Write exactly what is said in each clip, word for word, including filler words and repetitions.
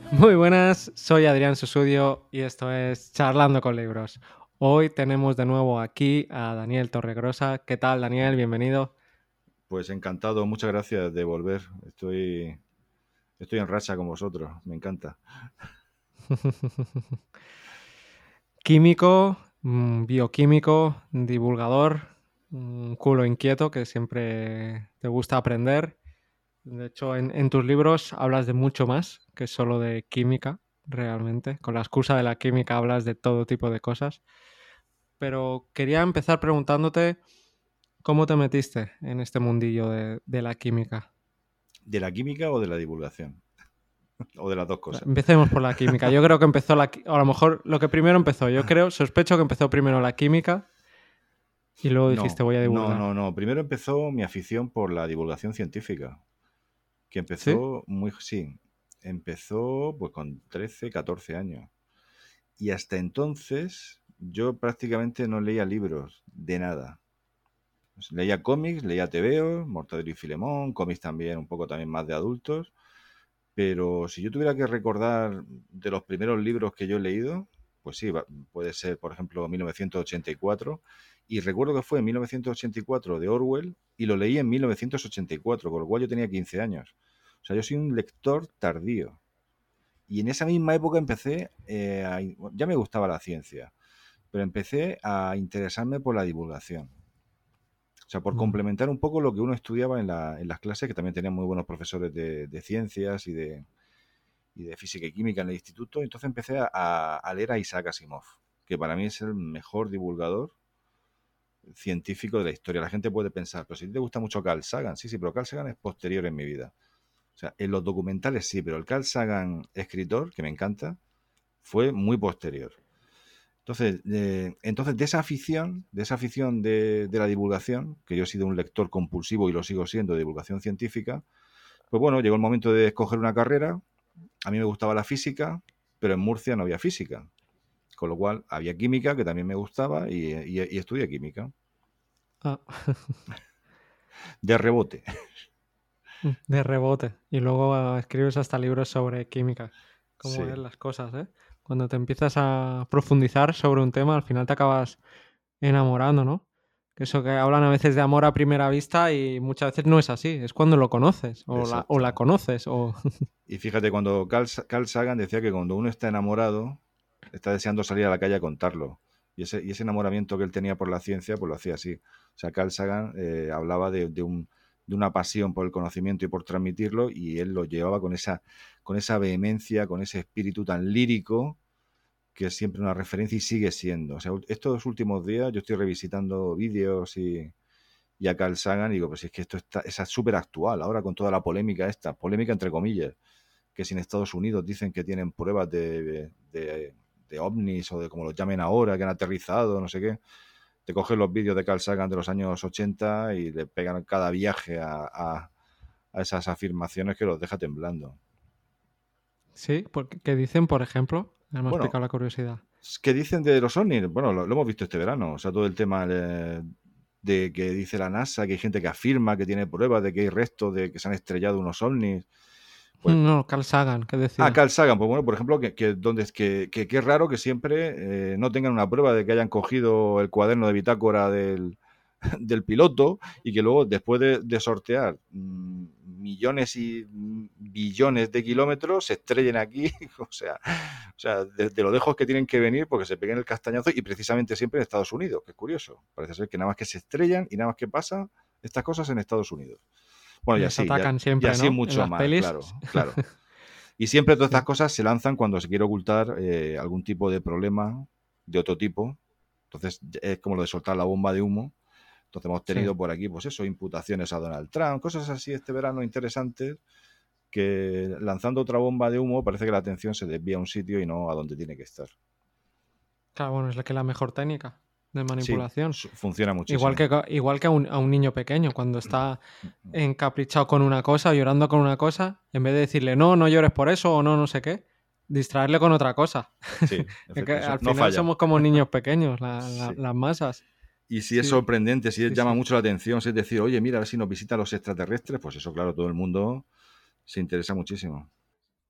Muy buenas, soy Adrián Susudio y esto es Charlando con Libros. Hoy tenemos de nuevo aquí a Daniel Torregrosa. ¿Qué tal, Daniel? Bienvenido. Pues encantado, muchas gracias de volver. Estoy, estoy en racha con vosotros, me encanta. Químico, mm, bioquímico, divulgador, un culo inquieto que siempre te gusta aprender. De hecho, en, en tus libros hablas de mucho más que solo de química, realmente. Con la excusa de la química hablas de todo tipo de cosas. Pero quería empezar preguntándote cómo te metiste en este mundillo de, de la química. ¿De la química o de la divulgación? O de las dos cosas. Empecemos por la química. Yo creo que empezó la... qui- O a lo mejor lo que primero empezó. Yo creo, sospecho que empezó primero la química y luego dijiste No, voy a no, divulgar. no, no. Primero empezó mi afición por la divulgación científica, que ¿Sí? empezó muy, sí, empezó pues con trece, catorce años. Y hasta entonces yo prácticamente no leía libros de nada. Pues leía cómics, leía tebeos, Mortadelo y Filemón, cómics también, un poco también más de adultos. Pero si yo tuviera que recordar de los primeros libros que yo he leído, pues sí, va- puede ser, por ejemplo, mil novecientos ochenta y cuatro. Y recuerdo que fue en mil novecientos ochenta y cuatro de Orwell y lo leí en mil novecientos ochenta y cuatro, con lo cual yo tenía quince años. O sea, yo soy un lector tardío. Y en esa misma época empecé, eh, a in- ya me gustaba la ciencia, pero empecé a interesarme por la divulgación. O sea, por Mm. complementar un poco lo que uno estudiaba en, la- en las clases, que también tenía muy buenos profesores de, de ciencias y de, y de física y química en el instituto. Entonces empecé a, a leer a Isaac Asimov, que para mí es el mejor divulgador científico de la historia. La gente puede pensar, pero si te gusta mucho Carl Sagan, sí, sí, pero Carl Sagan es posterior en mi vida. O sea, en los documentales sí, pero el Carl Sagan escritor, que me encanta, fue muy posterior. Entonces, eh, entonces de esa afición, de esa afición de, de la divulgación, que yo he sido un lector compulsivo y lo sigo siendo de divulgación científica, pues bueno, llegó el momento de escoger una carrera. A mí me gustaba la física, pero en Murcia no había física. Con lo cual había química, que también me gustaba, y, y, y estudié química. Ah, De rebote. de rebote. Y luego ah, escribes hasta libros sobre química. Cómo Sí, ves las cosas, ¿eh? Cuando te empiezas a profundizar sobre un tema, al final te acabas enamorando, ¿no? Que eso que hablan a veces de amor a primera vista y muchas veces no es así, es cuando lo conoces o la, o la exacto. conoces o... Y fíjate, cuando Carl, Carl Sagan decía que cuando uno está enamorado, está deseando salir a la calle a contarlo. Y ese, y ese enamoramiento que él tenía por la ciencia, pues lo hacía así. O sea, Carl Sagan eh, hablaba de, de, un, de una pasión por el conocimiento y por transmitirlo, y él lo llevaba con esa, con esa vehemencia, con ese espíritu tan lírico, que es siempre una referencia y sigue siendo. O sea, estos últimos días yo estoy revisitando vídeos y, y a Carl Sagan y digo, pues es que esto está, es súper actual ahora con toda la polémica esta, polémica entre comillas, que si en Estados Unidos dicen que tienen pruebas de, de, de ovnis o de como los llamen ahora, que han aterrizado, no sé qué. Te coges los vídeos de Carl Sagan de los años ochenta y le pegan cada viaje a, a, a esas afirmaciones que los deja temblando. Sí, porque, ¿qué dicen, por ejemplo? Me ha Bueno, picado la curiosidad. ¿qué dicen de los ovnis? Bueno, lo, lo hemos visto este verano. O sea, todo el tema de, de que dice la NASA, que hay gente que afirma que tiene pruebas de que hay restos de que se han estrellado unos ovnis. Pues, No, Carl Sagan, ¿qué ah, decía? Carl Sagan, pues bueno, por ejemplo, que, que, donde, que, que, que es raro que siempre eh, no tengan una prueba de que hayan cogido el cuaderno de bitácora del, del piloto y que luego, después de, de sortear mmm, millones y billones de kilómetros, se estrellen aquí, o sea, o sea de, de, lo lejos que tienen que venir porque se peguen el castañazo y precisamente siempre en Estados Unidos, que es curioso. Parece ser que nada más que se estrellan y nada más que pasa estas coses en Estados Unidos. Bueno, Y y les así, ya, atacan y siempre, así ¿no? En mucho las más, pelis. claro, claro. Y siempre todas estas Sí. cosas se lanzan cuando se quiere ocultar eh, algún tipo de problema de otro tipo. Entonces es como lo de soltar la bomba de humo. Entonces hemos Sí. tenido por aquí, pues eso, imputaciones a Donald Trump, cosas así este verano interesantes, que lanzando otra bomba de humo parece que la atención se desvía a un sitio y no a donde tiene que estar. Claro, bueno, es la que la mejor técnica de Sí, manipulación. funciona Igual muchísimo. que, igual que a un, a un niño pequeño, cuando está encaprichado con una cosa, llorando con una cosa, en vez de decirle no, no llores por eso o no, no sé qué, distraerle con otra cosa. Sí, Es que eso al no final falla. somos como niños pequeños, la- la- Sí. las masas. Y si es Sí, sorprendente, si sí, llama sí. mucho la atención, si es decir, oye, mira, a ver si nos visitan los extraterrestres, pues eso, claro, todo el mundo se interesa muchísimo.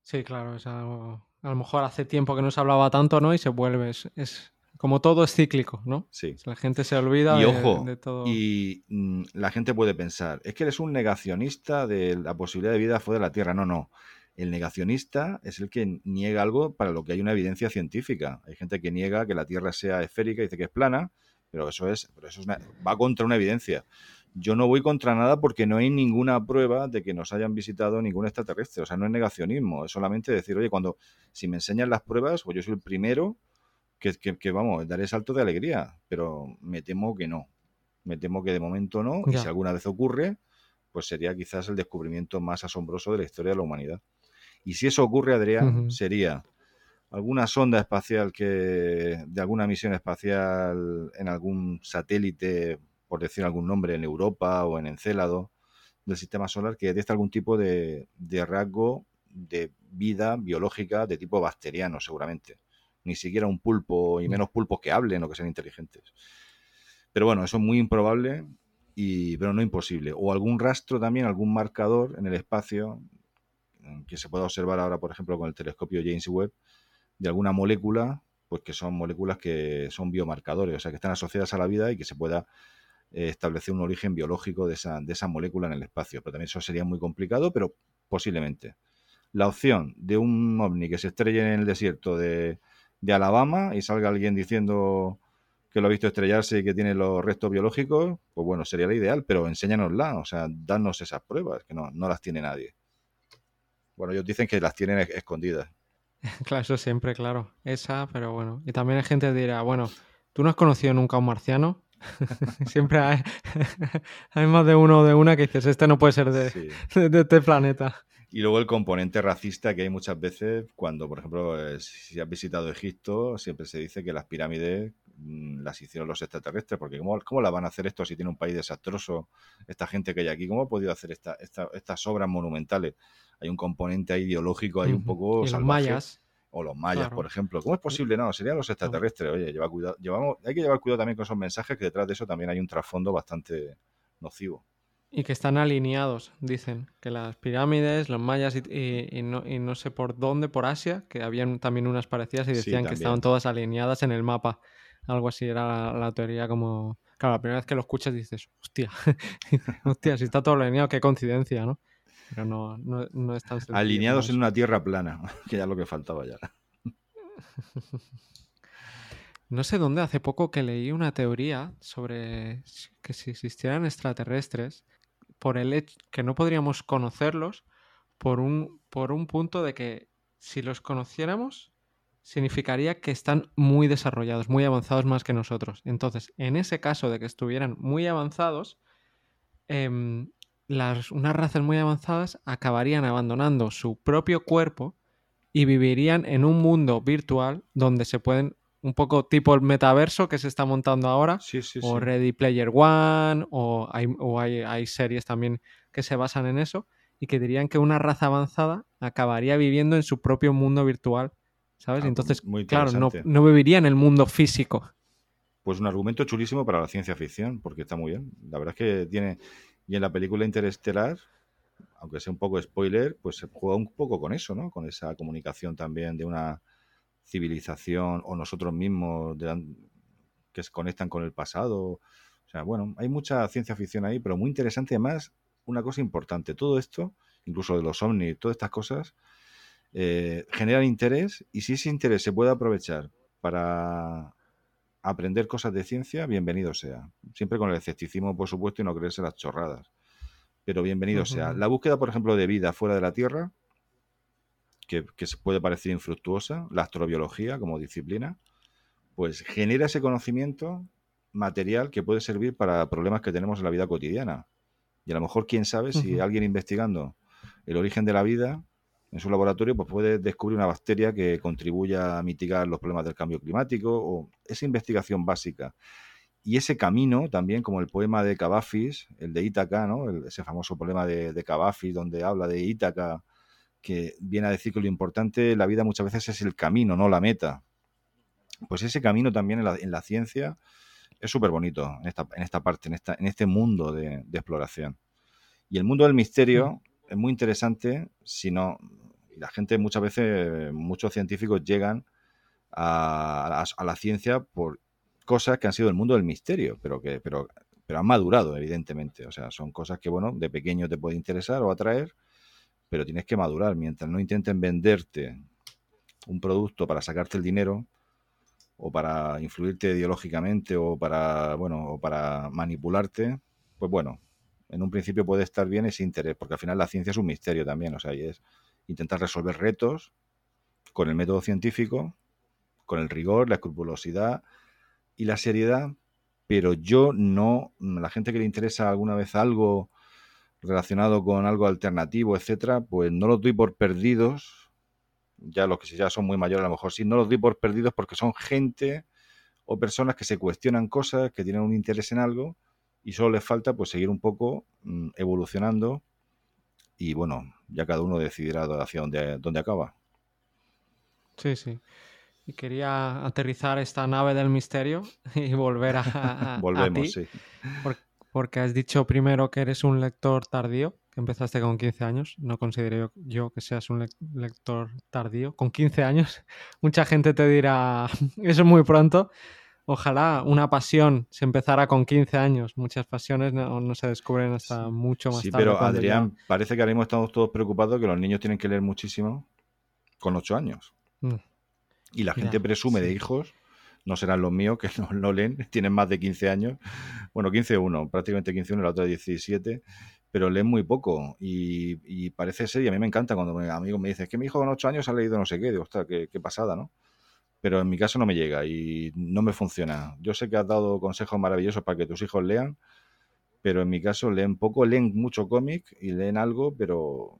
Sí, claro, es algo... A lo mejor hace tiempo que no se hablaba tanto, ¿no? Y se vuelve, es, es como todo es cíclico, ¿no? Sí. La gente se olvida Y de, ojo, de todo. y mm, la gente puede pensar, es que eres un negacionista de la posibilidad de vida fuera de la Tierra. No, no. El negacionista es el que niega algo para lo que hay una evidencia científica. Hay gente que niega que la Tierra sea esférica y dice que es plana, pero eso es, pero eso es una- va contra una evidencia. Yo no voy contra nada porque no hay ninguna prueba de que nos hayan visitado ningún extraterrestre. O sea, no es negacionismo, es solamente decir, oye, cuando si me enseñan las pruebas, pues yo soy el primero que, que, que, vamos, daré salto de alegría, pero me temo que no. Me temo que de momento no, y si Ya. alguna vez ocurre, pues sería quizás el descubrimiento más asombroso de la historia de la humanidad. Y si eso ocurre, Adrián, Ujú. sería alguna sonda espacial que de alguna misión espacial en algún satélite, por decir algún nombre, en Europa o en Encélado del sistema solar, que detecta algún tipo de, de rasgo de vida biológica de tipo bacteriano, seguramente. Ni siquiera un pulpo, y Ya. menos pulpos que hablen o que sean inteligentes. Pero bueno, eso es muy improbable, y, pero no imposible. O algún rastro también, algún marcador en el espacio, que se pueda observar ahora, por ejemplo, con el telescopio James Webb, de alguna molécula, pues que son moléculas que son biomarcadores, o sea, que están asociadas a la vida y que se pueda eh, establecer un origen biológico de esa, de esa molécula en el espacio. Pero también eso sería muy complicado, pero posiblemente. La opción de un ovni que se estrelle en el desierto de, de Alabama y salga alguien diciendo que lo ha visto estrellarse y que tiene los restos biológicos, pues bueno, sería la ideal, pero enséñanosla, o sea, danos esas pruebas, que no, no las tiene nadie. Bueno, ellos dicen que las tienen escondidas. Claro, eso siempre, claro. Esa, pero bueno. Y también hay gente que dirá, bueno, ¿tú no has conocido nunca a un marciano? Siempre hay, hay más de uno o de una que dices, este no puede ser de, Sí. de, de este planeta. Y luego el componente racista que hay muchas veces cuando, por ejemplo, eh, si has visitado Egipto, siempre se dice que las pirámides mm, las hicieron los extraterrestres, porque ¿cómo, ¿cómo la van a hacer esto si tiene un país desastroso esta gente que hay aquí? ¿Cómo ha podido hacer esta, esta, estas obras monumentales? Hay un componente ahí ideológico ahí un Ujú. poco Y los salvaje. mayas, O los mayas, por claro. ejemplo. ¿Cómo es Y- posible? No, serían los no. extraterrestres. Oye, lleva cuidado, llevamos, hay que llevar cuidado también con esos mensajes, que detrás de eso también hay un trasfondo bastante nocivo. Y que están alineados, dicen, que las pirámides, los mayas y, y- y no, y no sé por dónde, por Asia, que habían también unas parecidas y Sí, decían que estaban también. todas alineadas en el mapa. Algo así era la, la teoría como... Claro, la primera vez que lo escuchas dices, hostia, hostia, si está todo alineado, qué coincidencia, ¿no? Pero no, no, no es tan sencillo como Alineados en eso. una tierra plana, que ya es lo que faltaba ya. No sé dónde, hace poco que leí una teoría sobre si- que si existieran extraterrestres, por el hecho que no podríamos conocerlos, por un, por un punto de que si los conociéramos, significaría que están muy desarrollados, muy avanzados más que nosotros. Entonces, en ese caso de que estuvieran muy avanzados, em, las, unas razas muy avanzadas acabarían abandonando su propio cuerpo y vivirían en un mundo virtual donde se pueden, un poco tipo el metaverso que se está montando ahora, Sí, sí, o sí. Ready Player One, o hay, o hay, hay series también que se basan en eso, y que dirían que una raza avanzada acabaría viviendo en su propio mundo virtual, ¿sabes? Y Ah, pues entonces, muy claro, no, interesante. no viviría en el mundo físico. Pues un argumento chulísimo para la ciencia ficción, porque está muy bien. La verdad es que tiene... Y en la película Interestelar, aunque sea un poco spoiler, pues se juega un poco con eso, ¿no? Con esa comunicación también de una civilización o nosotros mismos de la- que se conectan con el pasado. O sea, bueno, hay mucha ciencia ficción ahí, pero muy interesante. Además, una cosa importante, todo esto, incluso de los ovnis, todas estas cosas, eh, generan interés, y si ese interés se puede aprovechar para aprender cosas de ciencia, bienvenido sea. Siempre con el escepticismo, por supuesto, y no creerse las chorradas. Pero bienvenido sea. Ujú. La búsqueda, por ejemplo, de vida fuera de la Tierra, que, que se puede parecer infructuosa, la astrobiología como disciplina, pues genera ese conocimiento material que puede servir para problemas que tenemos en la vida cotidiana. Y a lo mejor, quién sabe, si Ujú. alguien investigando el origen de la vida en su laboratorio, pues puede descubrir una bacteria que contribuya a mitigar los problemas del cambio climático, o esa investigación básica. Y ese camino también, como el poema de Cavafis, el de Ítaca, ¿no? El- ese famoso poema de, de Cavafis, donde habla de Ítaca, que viene a decir que lo importante en la vida muchas veces es el camino, no la meta. Pues ese camino también en la, en la ciencia es súper bonito, en esta, en esta parte, en, esta, en este mundo de, de exploración. Y el mundo del Mm. misterio es muy interesante, si no, la gente muchas veces, muchos científicos llegan a, a, a la ciencia por cosas que han sido el mundo del misterio, pero que pero, pero han madurado, evidentemente. O sea, son cosas que, bueno, de pequeño te puede interesar o atraer, pero tienes que madurar. Mientras no intenten venderte un producto para sacarte el dinero o para influirte ideológicamente o para, bueno, o para manipularte, pues bueno, en un principio puede estar bien ese interés, porque al final la ciencia es un misterio también, o sea, y es intentar resolver retos con el método científico, con el rigor, la escrupulosidad y la seriedad, pero yo no, la gente que le interesa alguna vez algo relacionado con algo alternativo, etcétera, pues no los doy por perdidos, ya los que ya son muy mayores a lo mejor sí, no los doy por perdidos porque son gente o personas que se cuestionan cosas, que tienen un interés en algo y solo les falta pues seguir un poco mmm, evolucionando y bueno, ya cada uno decidirá hacia dónde, dónde acaba. Sí, sí. Y quería aterrizar esta nave del misterio y volver a, a, a Volvemos, ti, sí. por, porque has dicho primero que eres un lector tardío, que empezaste con quince años. No considero yo, yo que seas un lector tardío. Con quince años, mucha gente te dirá, eso es muy pronto. Ojalá una pasión se empezara con quince años. Muchas pasiones no, no se descubren hasta Sí, mucho más sí, tarde, pero cuando ya... Adrián, parece que ahora mismo estamos todos preocupados que los niños tienen que leer muchísimo con ocho años. Mm, Y la gente ya, presume de sí. hijos, no serán los míos, que no, no leen, tienen más de quince años. Bueno, quince uno, prácticamente quince uno, la otra diecisiete, pero leen muy poco. Y, y parece ser, y a mí me encanta cuando mis amigos me dicen, es que mi hijo con ocho años ha leído no sé qué, digo, ostras, qué, qué pasada, ¿no? Pero en mi caso no me llega y no me funciona. Yo sé que has dado consejos maravillosos para que tus hijos lean, pero en mi caso leen poco, leen mucho cómic y leen algo, pero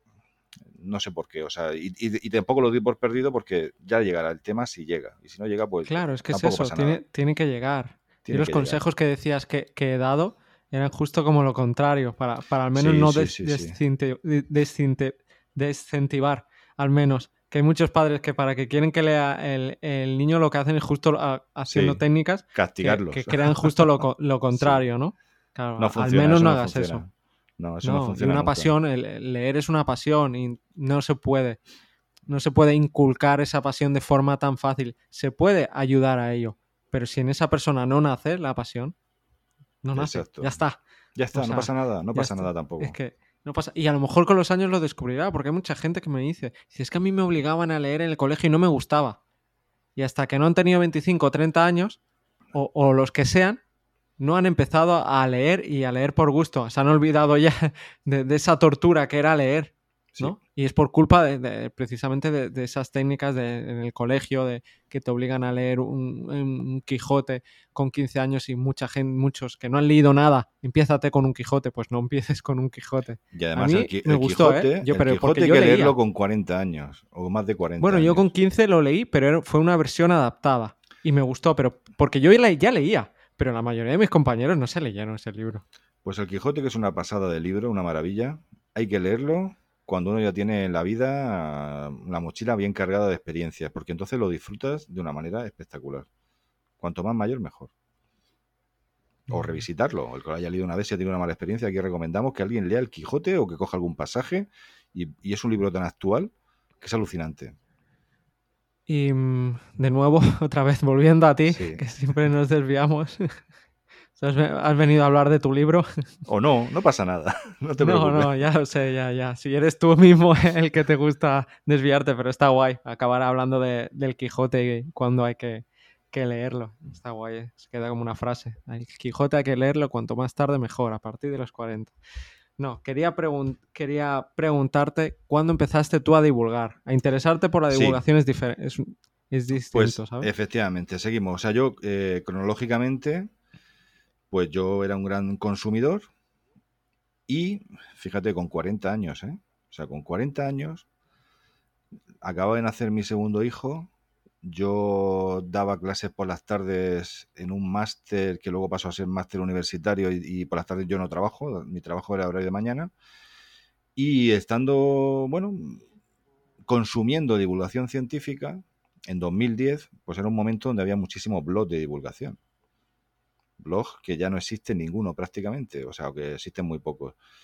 no sé por qué. O sea, y, y, y tampoco lo doy por perdido porque ya llegará el tema si llega. Y si no llega, pues Claro, es que es tampoco eso, pasa nada. tiene, tiene que llegar. Y Tiene los que llegar. consejos que decías que, que he dado eran justo como lo contrario, para, para al menos Sí, no sí, des, sí, sí. descinte- descinte- desincentivar, al menos. Que hay muchos padres que para que quieren que lea el, el niño lo que hacen es justo a, haciendo Sí. técnicas que, que Castigarlos. crean justo lo, lo Sí. contrario, ¿no? Claro, No al funciona, menos eso no no hagas eso. funciona. No, eso no No, y funciona una nunca. pasión, el, el leer es una pasión y no se puede. No se puede inculcar esa pasión de forma tan fácil. Se puede ayudar a ello, pero si en esa persona no nace la pasión, no nace, ya Exacto. está. Ya O está, no sea, pasa nada, no ya pasa está. nada Es tampoco. que no pasa. Y a lo mejor con los años lo descubrirá, porque hay mucha gente que me dice, si es que a mí me obligaban a leer en el colegio y no me gustaba. Y hasta que no han tenido veinticinco o treinta años, o, o los que sean, no han empezado a leer y a leer por gusto. Se han olvidado ya de, de esa tortura que era leer, Sí. ¿no? Y es por culpa de, de precisamente de, de, esas técnicas de, en el colegio de que te obligan a leer un, un Quijote con quince años y mucha gente, muchos que no han leído nada, empiézate con un Quijote, pues no empieces con un Quijote. Y A además el, mí me el gustó, ¿eh? Quijote, Yo, el pero porque Quijote hay yo que leerlo leía. con cuarenta años o más de cuarenta Bueno, yo con años. quince lo leí, pero fue una versión adaptada y me gustó, pero porque yo ya leía, pero la mayoría de mis compañeros no se leyeron ese libro. Pues el Quijote, que es una pasada de libro, una maravilla, hay que leerlo cuando uno ya tiene en la vida la mochila bien cargada de experiencias, porque entonces lo disfrutas de una manera espectacular. Cuanto más mayor, mejor. O Muy bien. revisitarlo. El que lo haya leído una vez y ha tenido una mala experiencia, aquí recomendamos que alguien lea el Quijote o que coja algún pasaje, y, y es un libro tan actual que es alucinante. Y de nuevo, otra vez volviendo a ti, Sí. que siempre nos desviamos. ¿Has venido a hablar de tu libro? O no, no pasa nada. No te No, preocupes. no, ya lo sé, ya, ya. Si eres tú mismo el que te gusta desviarte, pero está guay acabar hablando de, del Quijote cuando hay que, que leerlo. Está guay, ¿eh? Se queda como una frase. El Quijote hay que leerlo cuanto más tarde mejor, a partir de los cuarenta. No, quería, pregun quería preguntarte cuándo empezaste tú a divulgar. A interesarte por la Sí, divulgación es, es, es pues distinto, ¿sabes? efectivamente, seguimos. O sea, yo eh, cronológicamente, pues yo era un gran consumidor y, fíjate, con cuarenta años, ¿eh? O sea, con cuarenta años, acababa de nacer mi segundo hijo, yo daba clases por las tardes en un máster que luego pasó a ser máster universitario y, y por las tardes yo no trabajo, mi trabajo era horario de mañana, y estando, bueno, consumiendo divulgación científica, en dos mil diez, pues era un momento donde había muchísimos blogs de divulgación. Blogs que ya no existe ninguno prácticamente, o sea, que existen muy pocos.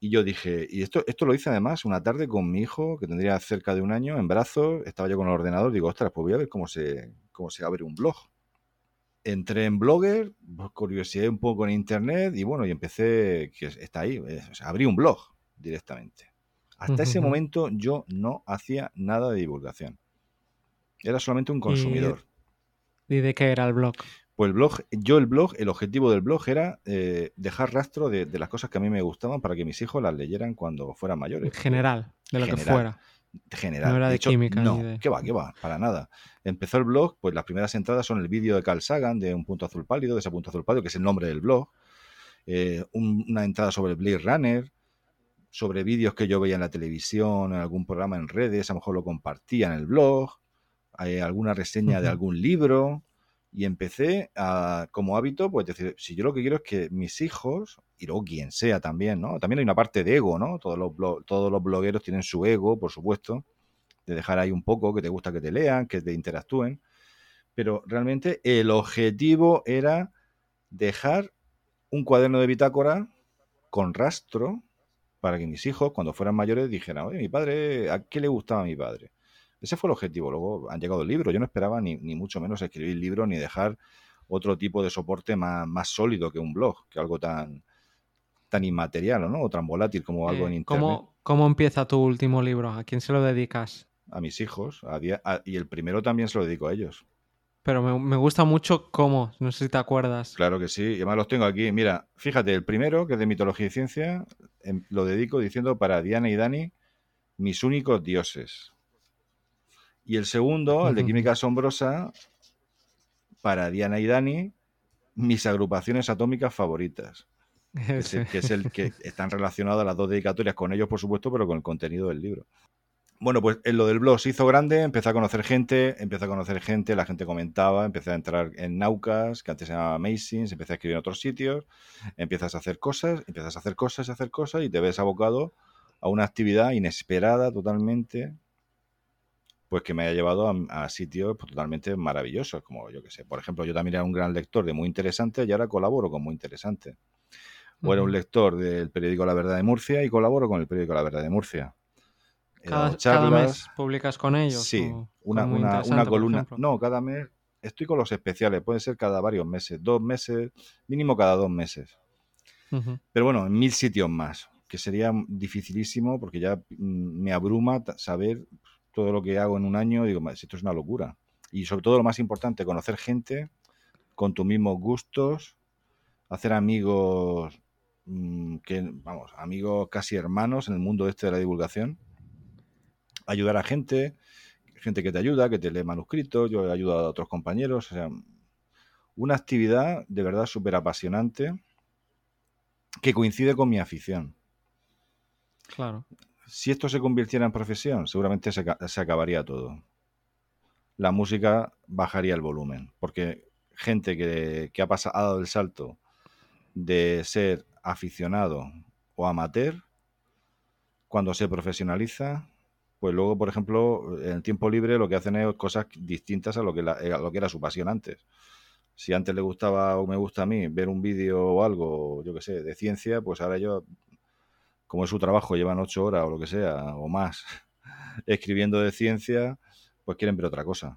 Y yo dije, y esto, esto lo hice además una tarde con mi hijo, que tendría cerca de un año, en brazos, estaba yo con el ordenador, digo, ostras, pues voy a ver cómo se, cómo se abre un blog. Entré en Blogger, pues, curiosidad un poco en internet y bueno, y empecé, que está ahí, eh, o sea, abrí un blog directamente. Hasta ese momento yo no hacía nada de divulgación. Era solamente un ¿Y, consumidor. ¿Y de qué era el blog? Pues el blog, yo el blog, el objetivo del blog era eh, dejar rastro de, de las cosas que a mí me gustaban para que mis hijos las leyeran cuando fueran mayores. En general, de lo general, que fuera. General. No era de, de hecho, química no, ni de... qué va, qué va, para nada. Empezó el blog, pues las primeras entradas son el vídeo de Carl Sagan, de Un punto azul pálido, de ese punto azul pálido, que es el nombre del blog. Eh, un, una entrada sobre Blade Runner, sobre vídeos que yo veía en la televisión, en algún programa en redes, a lo mejor lo compartía en el blog, eh, alguna reseña de algún libro, y empecé a, como hábito, pues decir, si yo lo que quiero es que mis hijos, y luego quien sea también, ¿no? También hay una parte de ego, ¿no? Todos los, blog, todos los blogueros tienen su ego, por supuesto, de dejar ahí un poco, que te gusta que te lean, que te interactúen, pero realmente el objetivo era dejar un cuaderno de bitácora con rastro para que mis hijos, cuando fueran mayores, dijeran, oye, mi padre, ¿a qué le gustaba a mi padre? Ese fue el objetivo. Luego han llegado el libro. Yo no esperaba ni, ni mucho menos escribir libros ni dejar otro tipo de soporte más, más sólido que un blog, que algo tan, tan inmaterial, ¿no? O tan volátil como algo Eh, en internet. ¿cómo, ¿Cómo empieza tu último libro? ¿A quién se lo dedicas? A mis hijos. A día, a, y el primero también se lo dedico a ellos. Pero me, me gusta mucho cómo, no sé si te acuerdas. Claro que sí, y además los tengo aquí. Mira, fíjate, el primero, que es de mitología y ciencia, em, lo dedico diciendo para Diana y Dani, mis únicos dioses. Y el segundo, el de química asombrosa, para Diana y Dani, mis agrupaciones atómicas favoritas. Que es, el, que es el que están relacionadas las dos dedicatorias con ellos, por supuesto, pero con el contenido del libro. Bueno, pues en lo del blog se hizo grande, empecé a conocer gente, empecé a conocer gente, la gente comentaba, empecé a entrar en Naucas, que antes se llamaba Amazing, empecé a escribir en otros sitios, empiezas a hacer cosas, empiezas a hacer cosas, a hacer cosas y te ves abocado a una actividad inesperada totalmente, pues que me haya llevado a, a sitios pues, totalmente maravillosos, como yo que sé. Por ejemplo, yo también era un gran lector de Muy Interesante y ahora colaboro con Muy Interesante. O era un lector del periódico La Verdad de Murcia y colaboro con el periódico La Verdad de Murcia. He ¿Cada, dado charlas. ¿Cada mes publicas con ellos? Sí, O una, con Muy una, Interesante, una columna. por No, cada mes. Estoy con los especiales, puede ser cada varios meses, dos meses, mínimo cada dos meses. Uh-huh. Pero bueno, en mil sitios más, que sería dificilísimo porque ya me abruma saber todo lo que hago en un año. Digo, esto es una locura. Y sobre todo lo más importante, conocer gente con tus mismos gustos, hacer amigos mmm, que, vamos, amigos casi hermanos en el mundo este de la divulgación, ayudar a gente, gente que te ayuda, que te lee manuscritos, yo he ayudado a otros compañeros, o sea, una actividad de verdad súper apasionante que coincide con mi afición. Claro. Si esto se convirtiera en profesión, seguramente se, se acabaría todo. La música bajaría el volumen, porque gente que, que ha pasado, ha dado el salto de ser aficionado o amateur, cuando se profesionaliza, pues luego, por ejemplo, en el tiempo libre lo que hacen es cosas distintas a lo que, la, a lo que era su pasión antes. Si antes le gustaba o me gusta a mí ver un vídeo o algo, yo que sé, de ciencia, pues ahora yo, como es su trabajo, llevan ocho horas o lo que sea, o más, escribiendo de ciencia, pues quieren ver otra cosa.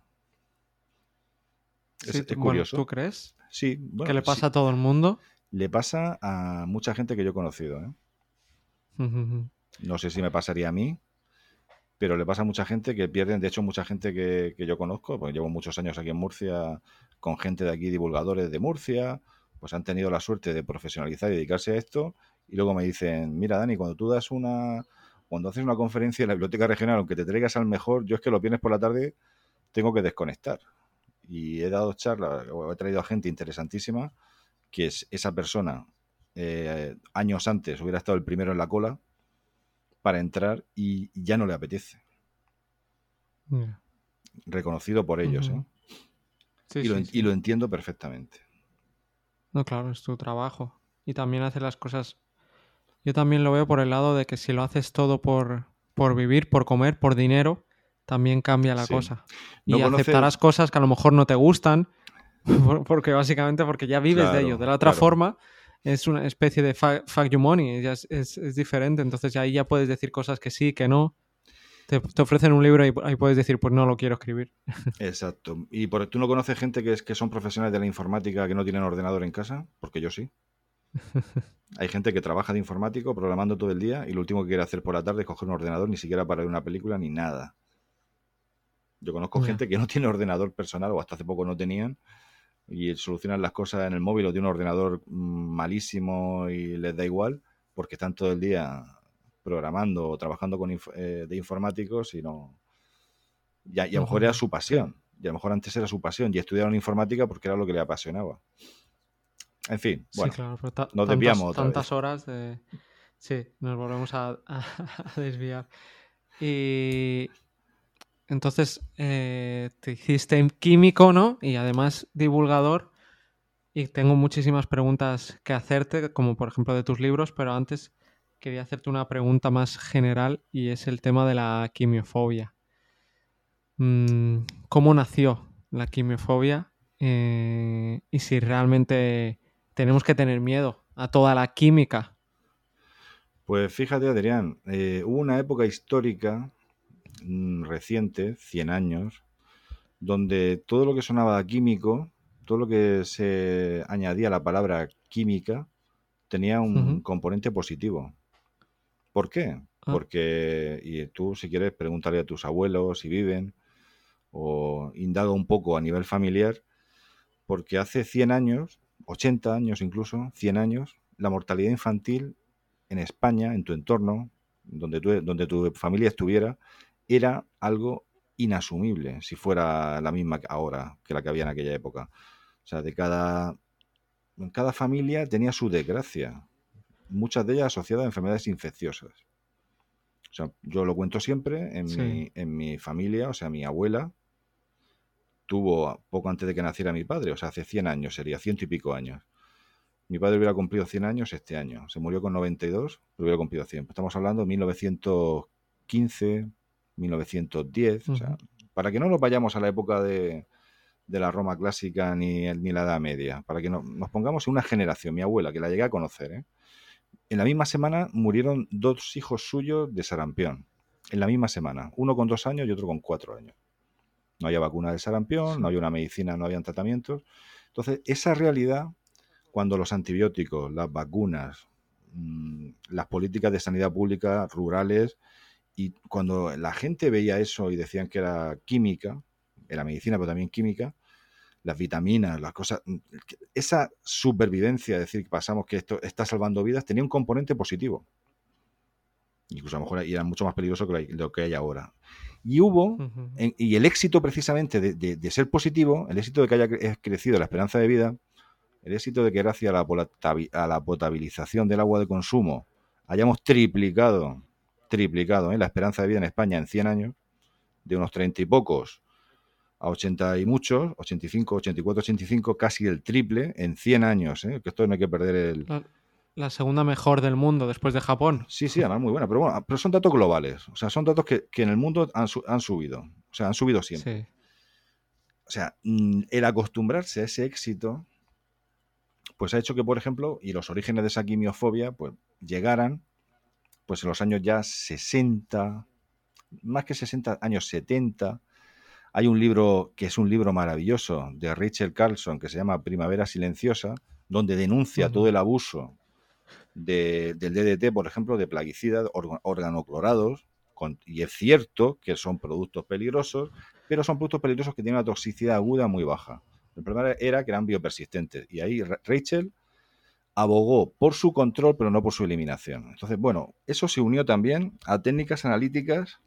Sí, Es, tú, es curioso. Bueno, ¿tú crees? Sí, bueno, ¿Que le pasa sí. a todo el mundo? Le pasa a mucha gente que yo he conocido, ¿eh? Uh-huh. No sé si me pasaría a mí, pero le pasa a mucha gente que pierden, de hecho mucha gente que, que yo conozco, porque llevo muchos años aquí en Murcia con gente de aquí, divulgadores de Murcia, pues han tenido la suerte de profesionalizar y dedicarse a esto, y luego me dicen, mira Dani, cuando tú das una, cuando haces una conferencia en la biblioteca regional, aunque te traigas al mejor, yo es que los viernes por la tarde tengo que desconectar. Y he dado charlas, o he traído a gente interesantísima, que es esa persona, eh, años antes hubiera estado el primero en la cola para entrar y ya no le apetece. Yeah. Reconocido por ellos, Uh-huh. ¿eh? Sí, y, lo, sí, y sí. lo entiendo perfectamente. No, claro, es tu trabajo. Y también hacer las cosas... Yo también lo veo por el lado de que si lo haces todo por, por vivir, por comer, por dinero, también cambia la Sí. cosa. No y conoces... aceptarás cosas que a lo mejor no te gustan, porque básicamente porque ya vives claro, de ello. De la otra claro. forma, es una especie de fa- fuck you money, ya es, es, es diferente, entonces ahí ya puedes decir cosas que sí, que no. Te, te ofrecen un libro y ahí puedes decir, pues no lo quiero escribir. Exacto. ¿Y por, tú no conoces gente que, es, que son profesionales de la informática que no tienen ordenador en casa? Porque yo sí. Hay gente que trabaja de informático programando todo el día y lo último que quiere hacer por la tarde es coger un ordenador, ni siquiera para ver una película ni nada. Yo conozco Ya. gente que no tiene ordenador personal o hasta hace poco no tenían y solucionan las cosas en el móvil o tiene un ordenador mm, malísimo y les da igual porque están todo el día programando o trabajando con inf- eh, de informáticos y no... Y a, y a lo mejor era Ujú, su sí. pasión. Y a lo mejor antes era su pasión y estudiaron informática porque era lo que le apasionaba. En fin, Sí, bueno, claro, pero ta- nos desviamos tantas, otra vez. tantas horas de... Sí, nos volvemos a, a- a desviar. Y entonces eh, te hiciste químico, ¿no? Y además divulgador. Y tengo muchísimas preguntas que hacerte, como por ejemplo de tus libros, pero antes quería hacerte una pregunta más general y es el tema de la quimiofobia. Mm, ¿Cómo nació la quimiofobia? Eh, y si realmente tenemos que tener miedo a toda la química. Pues fíjate, Adrián, eh, hubo una época histórica mm, reciente, cien años, donde todo lo que sonaba a químico, todo lo que se añadía a la palabra química, tenía un Ujú. componente positivo. ¿Por qué? Ah, Porque, y tú si quieres preguntarle a tus abuelos si viven, o indaga un poco a nivel familiar, porque hace cien años, ochenta años incluso, cien años, la mortalidad infantil en España, en tu entorno, donde tu, donde tu familia estuviera, era algo inasumible si fuera la misma ahora que la que había en aquella época. O sea, de cada, en cada familia tenía su desgracia, muchas de ellas asociadas a enfermedades infecciosas. O sea, yo lo cuento siempre, en sí. mi, en mi familia, o sea, mi abuela tuvo poco antes de que naciera mi padre, o sea, hace cien años, sería ciento y pico años. Mi padre hubiera cumplido cien años este año. Se murió con noventa y dos, pero hubiera cumplido cien. Estamos hablando de mil novecientos quince, mil novecientos diez. O sea, Ujú. para que no nos vayamos a la época de, de la Roma clásica ni, ni la Edad Media, para que no, nos pongamos en una generación, mi abuela, que la llegué a conocer, ¿eh? En la misma semana murieron dos hijos suyos de sarampión. En la misma semana. Uno con dos años y otro con cuatro años. No había vacuna del sarampión, Sí. no había una medicina, no habían tratamientos. Entonces, esa realidad, cuando los antibióticos, las vacunas, mmm, las políticas de sanidad pública rurales, y cuando la gente veía eso y decían que era química, era medicina, pero también química, las vitaminas, las cosas, esa supervivencia, es decir, que pasamos que esto está salvando vidas, tenía un componente positivo. Incluso a lo mejor era mucho más peligroso que lo que hay ahora. Y hubo, Ujú. en, y el éxito precisamente de, de, de ser positivo, el éxito de que haya cre- crecido la esperanza de vida, el éxito de que gracias a la, polatabi- a la potabilización del agua de consumo hayamos triplicado, triplicado ¿eh? la esperanza de vida en España en cien años, de unos treinta y pocos a ochenta y muchos, ochenta y cinco, ochenta y cuatro, ochenta y cinco, casi el triple en cien años, ¿eh? Que esto no hay que perder el... La, la segunda mejor del mundo después de Japón. Sí, sí, además muy buena, pero bueno, pero son datos globales, o sea, son datos que, que en el mundo han, su- han subido, o sea, han subido siempre. Sí. O sea, mm, el acostumbrarse a ese éxito, pues ha hecho que, por ejemplo, y los orígenes de esa quimiofobia, pues llegaran, pues en los años ya sesenta, más que sesenta, años setenta. Hay un libro que es un libro maravilloso de Rachel Carlson que se llama Primavera Silenciosa, donde denuncia todo Ujú. el abuso de, del D D T, por ejemplo, de plaguicidas organoclorados, con, y es cierto que son productos peligrosos, pero son productos peligrosos que tienen una toxicidad aguda muy baja. El problema era que eran biopersistentes, y ahí Rachel abogó por su control, pero no por su eliminación. Entonces, bueno, eso se unió también a técnicas analíticas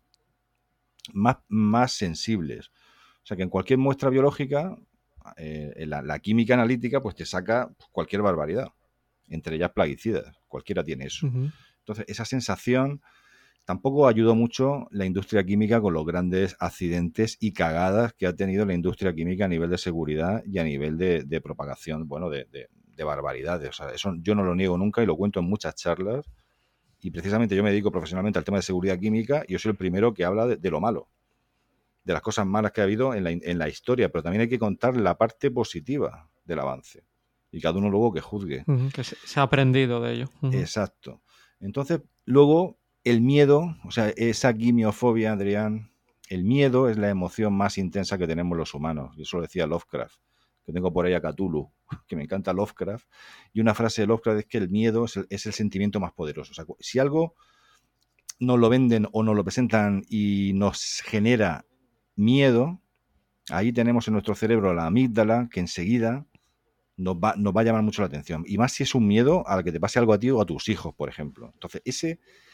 más, más sensibles. O sea, que en cualquier muestra biológica, eh, la, la química analítica, pues te saca cualquier barbaridad, entre ellas plaguicidas. Cualquiera tiene eso. Ujú. Entonces, esa sensación tampoco ayudó mucho la industria química con los grandes accidentes y cagadas que ha tenido la industria química a nivel de seguridad y a nivel de, de propagación, bueno, de, de, de barbaridades. O sea, eso yo no lo niego nunca y lo cuento en muchas charlas. Y precisamente yo me dedico profesionalmente al tema de seguridad química y yo soy el primero que habla de, de lo malo, de las cosas malas que ha habido en la, en la historia, pero también hay que contar la parte positiva del avance. y cada uno luego que juzgue. Uh-huh. Que se, se ha aprendido de ello. Uh-huh. Exacto. Entonces, luego, el miedo, o sea, esa quimiofobia, Adrián, el miedo es la emoción más intensa que tenemos los humanos. Y eso lo decía Lovecraft, que tengo por ahí a Cthulhu, que me encanta Lovecraft. Y una frase de Lovecraft es que el miedo es el, es el sentimiento más poderoso. O sea, si algo nos lo venden o nos lo presentan y nos genera miedo, ahí tenemos en nuestro cerebro la amígdala que enseguida nos va, nos va a llamar mucho la atención. Y más si es un miedo al que te pase algo a ti o a tus hijos, por ejemplo. Entonces, ese,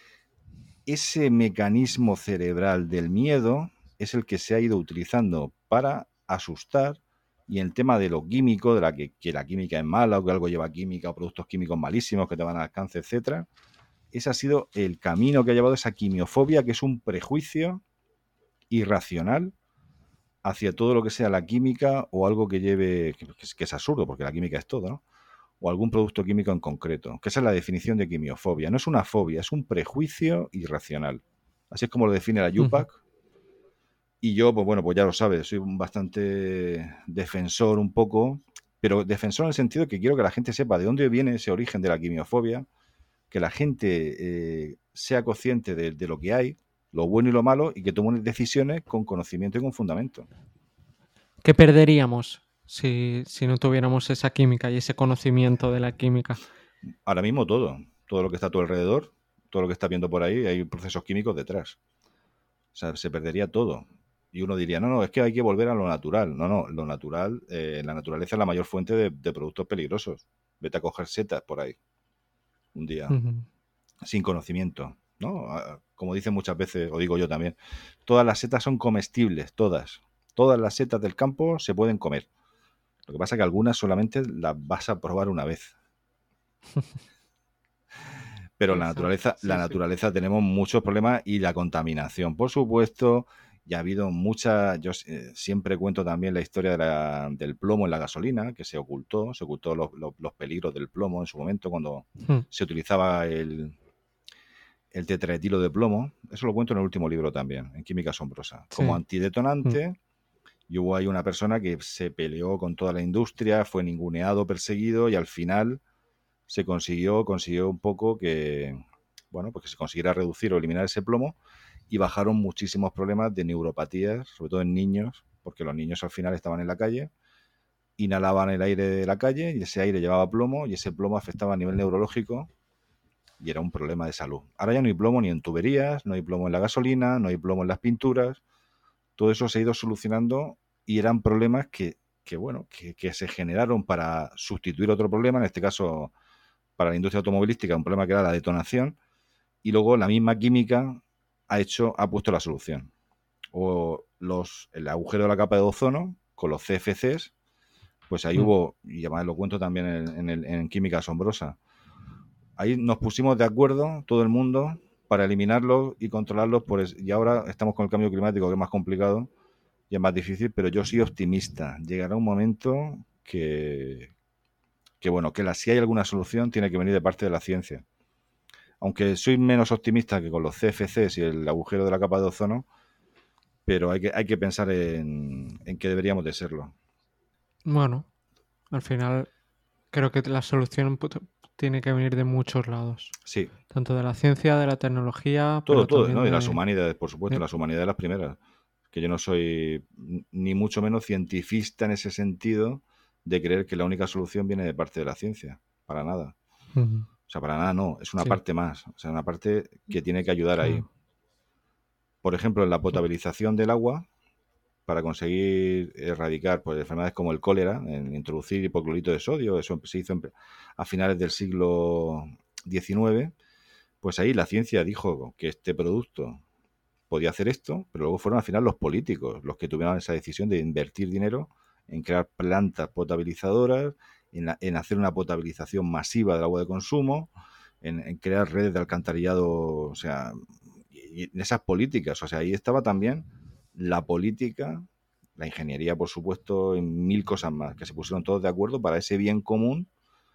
ese mecanismo cerebral del miedo es el que se ha ido utilizando para asustar. Y el tema de lo químico, de la que, que la química es mala o que algo lleva química o productos químicos malísimos que te van a dar cáncer, etcétera, ese ha sido el camino que ha llevado esa quimiofobia, que es un prejuicio irracional hacia todo lo que sea la química o algo que lleve, que, que es absurdo, porque la química es todo, ¿no? O algún producto químico en concreto, que esa es la definición de quimiofobia. No es una fobia, es un prejuicio irracional. Así es como lo define la UPAC. Uh-huh. Y yo, pues bueno, pues ya lo sabes, soy bastante defensor un poco, pero defensor en el sentido de que quiero que la gente sepa de dónde viene ese origen de la quimiofobia, que la gente eh, sea consciente de, de lo que hay, lo bueno y lo malo, y que tome decisiones con conocimiento y con fundamento. ¿Qué perderíamos si, si no tuviéramos esa química y ese conocimiento de la química? Ahora mismo todo, todo lo que está a tu alrededor, todo lo que estás viendo por ahí, hay procesos químicos detrás. O sea, se perdería todo. Y uno diría, no, no, es que hay que volver a lo natural. No, no, lo natural, eh, la naturaleza es la mayor fuente de, de productos peligrosos. Vete a coger setas por ahí un día, uh-huh. sin conocimiento, ¿no? Como dicen muchas veces, o digo yo también, todas las setas son comestibles, todas. Todas las setas del campo se pueden comer. Lo que pasa es que algunas solamente las vas a probar una vez. Pero la naturaleza, sí, la naturaleza sí. Tenemos muchos problemas y la contaminación, por supuesto. Ya ha habido mucha, yo eh, siempre cuento también la historia de la, del plomo en la gasolina, que se ocultó, se ocultó los, los, los peligros del plomo en su momento cuando hmm. se utilizaba el, el tetraetilo de plomo. Eso lo cuento en el último libro también, en Química Asombrosa. Como sí. antidetonante, hmm. y hubo ahí una persona que se peleó con toda la industria, fue ninguneado, perseguido, y al final se consiguió, consiguió un poco que, bueno, pues que se consiguiera reducir o eliminar ese plomo, y bajaron muchísimos problemas de neuropatías, sobre todo en niños, porque los niños al final estaban en la calle, inhalaban el aire de la calle y ese aire llevaba plomo y ese plomo afectaba a nivel neurológico y era un problema de salud. Ahora ya no hay plomo ni en tuberías, no hay plomo en la gasolina, no hay plomo en las pinturas, todo eso se ha ido solucionando y eran problemas que, que bueno, que, que se generaron para sustituir otro problema, en este caso para la industria automovilística, un problema que era la detonación, y luego la misma química ha hecho, ha puesto la solución. O los, el agujero de la capa de ozono, con los C F Cs, pues ahí mm. hubo, y además lo cuento también en, en, el, en Química Asombrosa, ahí nos pusimos de acuerdo, todo el mundo, para eliminarlos y controlarlos, por es, y ahora estamos con el cambio climático, que es más complicado y es más difícil, pero yo soy optimista. Llegará un momento que, que bueno, que la, si hay alguna solución tiene que venir de parte de la ciencia. Aunque soy menos optimista que con los C F Cs y el agujero de la capa de ozono, pero hay que, hay que pensar en, en que deberíamos de serlo. Bueno, al final creo que la solución tiene que venir de muchos lados. Sí. Tanto de la ciencia, de la tecnología, todo, pero todo, también ¿no? de... Y las humanidades, por supuesto, ¿Eh? las humanidades las primeras. Que yo no soy ni mucho menos cientifista en ese sentido de creer que la única solución viene de parte de la ciencia. Para nada. Uh-huh. O sea, para nada no. Es una sí. parte más. O sea, una parte que tiene que ayudar claro. ahí. Por ejemplo, en la potabilización del agua, para conseguir erradicar pues, enfermedades como el cólera, en introducir hipoclorito de sodio, eso se hizo en, a finales del siglo diecinueve, pues ahí la ciencia dijo que este producto podía hacer esto, pero luego fueron al final los políticos los que tuvieron esa decisión de invertir dinero en crear plantas potabilizadoras, en, la, en hacer una potabilización masiva del agua de consumo, en, en crear redes de alcantarillado, o sea, y, y en esas políticas, o sea, ahí estaba también la política, la ingeniería, por supuesto, en mil cosas más, que se pusieron todos de acuerdo para ese bien común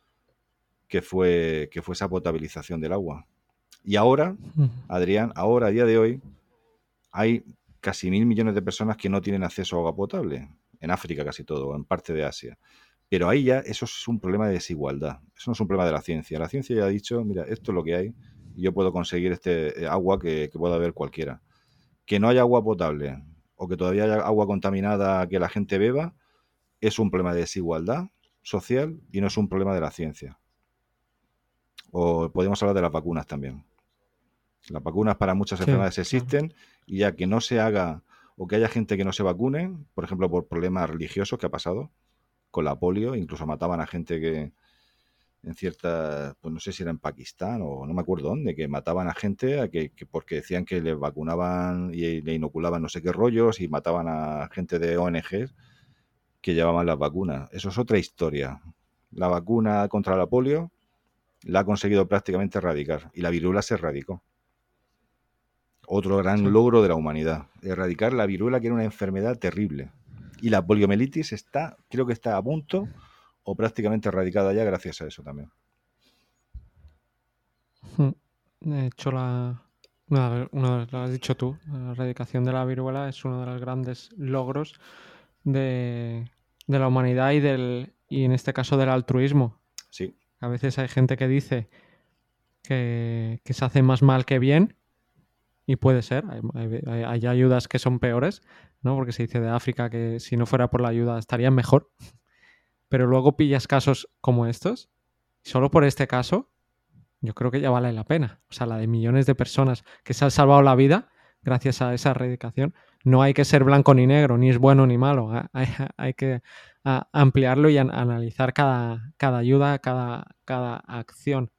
que fue, que fue esa potabilización del agua. Y ahora, Adrián, ahora, a día de hoy, hay casi mil millones de personas que no tienen acceso a agua potable. En África casi todo, en parte de Asia. Pero ahí ya eso es un problema de desigualdad. Eso no es un problema de la ciencia. La ciencia ya ha dicho, mira, esto es lo que hay y yo puedo conseguir este eh, agua que, que pueda beber cualquiera. Que no haya agua potable o que todavía haya agua contaminada que la gente beba es un problema de desigualdad social y no es un problema de la ciencia. O podemos hablar de las vacunas también. Las vacunas para muchas Sí, enfermedades claro. existen y ya que no se haga o que haya gente que no se vacune, por ejemplo, por problemas religiosos que ha pasado con la polio, incluso mataban a gente que en ciertas, pues no sé si era en Pakistán o no me acuerdo dónde, que mataban a gente a que, que porque decían que les vacunaban y le inoculaban no sé qué rollos y mataban a gente de O N Ges que llevaban las vacunas. Eso es otra historia. La vacuna contra la polio la ha conseguido prácticamente erradicar y la viruela se erradicó. Otro gran Sí. logro de la humanidad, erradicar la viruela, que era una enfermedad terrible. Y la poliomielitis está, creo que está a punto o prácticamente erradicada ya gracias a eso también. Mm. De hecho, la, una, una- lo has dicho tú, la erradicación de la viruela es uno de los grandes logros de, de la humanidad y, del, y en este caso del altruismo. Sí, A veces hay gente que dice que, que se hace más mal que bien y puede ser, hay, hay- hay ayudas que son peores, ¿no? Porque se dice de África que si no fuera por la ayuda estarían mejor, pero luego pillas casos como estos, solo por este caso yo creo que ya vale la pena. O sea, la de millones de personas que se han salvado la vida gracias a esa erradicación. No hay que ser blanco ni negro, ni es bueno ni malo. Hay, hay que a, ampliarlo y an, analizar cada, cada ayuda, cada, cada acción.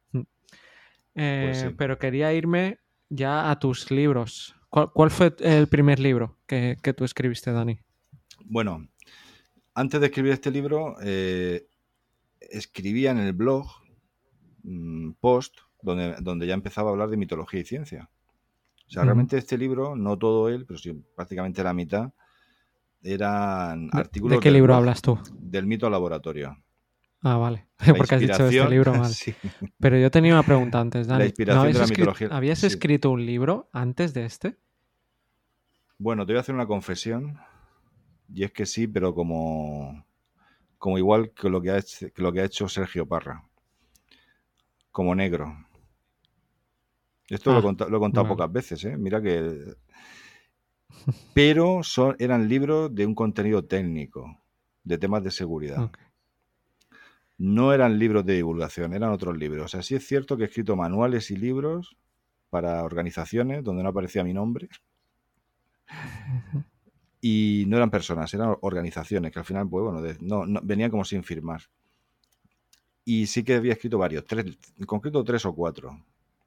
pues Eh, sí. pero quería irme ya a tus libros. ¿Cuál, cuál fue el primer libro que, que, tú escribiste, Dani? Bueno, antes de escribir este libro, eh, escribía en el blog mmm, post donde, donde ya empezaba a hablar de mitología y ciencia. O sea, Uh -huh. realmente este libro, no todo él, pero sí prácticamente la mitad, eran ¿De, ¿De artículos qué del libro blog hablas tú? del mito al laboratorio. Ah, vale. La Porque has dicho de este inspiración, libro, vale. sí, Pero yo tenía una pregunta antes, la Dani. ¿No inspiración de habías la escrito, mitología, ¿habías sí. escrito un libro antes de este? Bueno, te voy a hacer una confesión, y es que sí, pero como, como igual que lo que, ha hecho, que lo que ha hecho Sergio Parra, como negro. Esto lo, Ah, conta, lo he contado vale. pocas veces, ¿eh? Mira que... Pero son, eran libros de un contenido técnico, de temas de seguridad. Okay. No eran libros de divulgación, eran otros libros. O sea, sí es cierto que he escrito manuales y libros para organizaciones donde no aparecía mi nombre. Uh -huh. Y no eran personas, eran organizaciones que al final, pues bueno, de, no, no, venían como sin firmar. Y sí que había escrito varios, tres, en concreto tres o cuatro.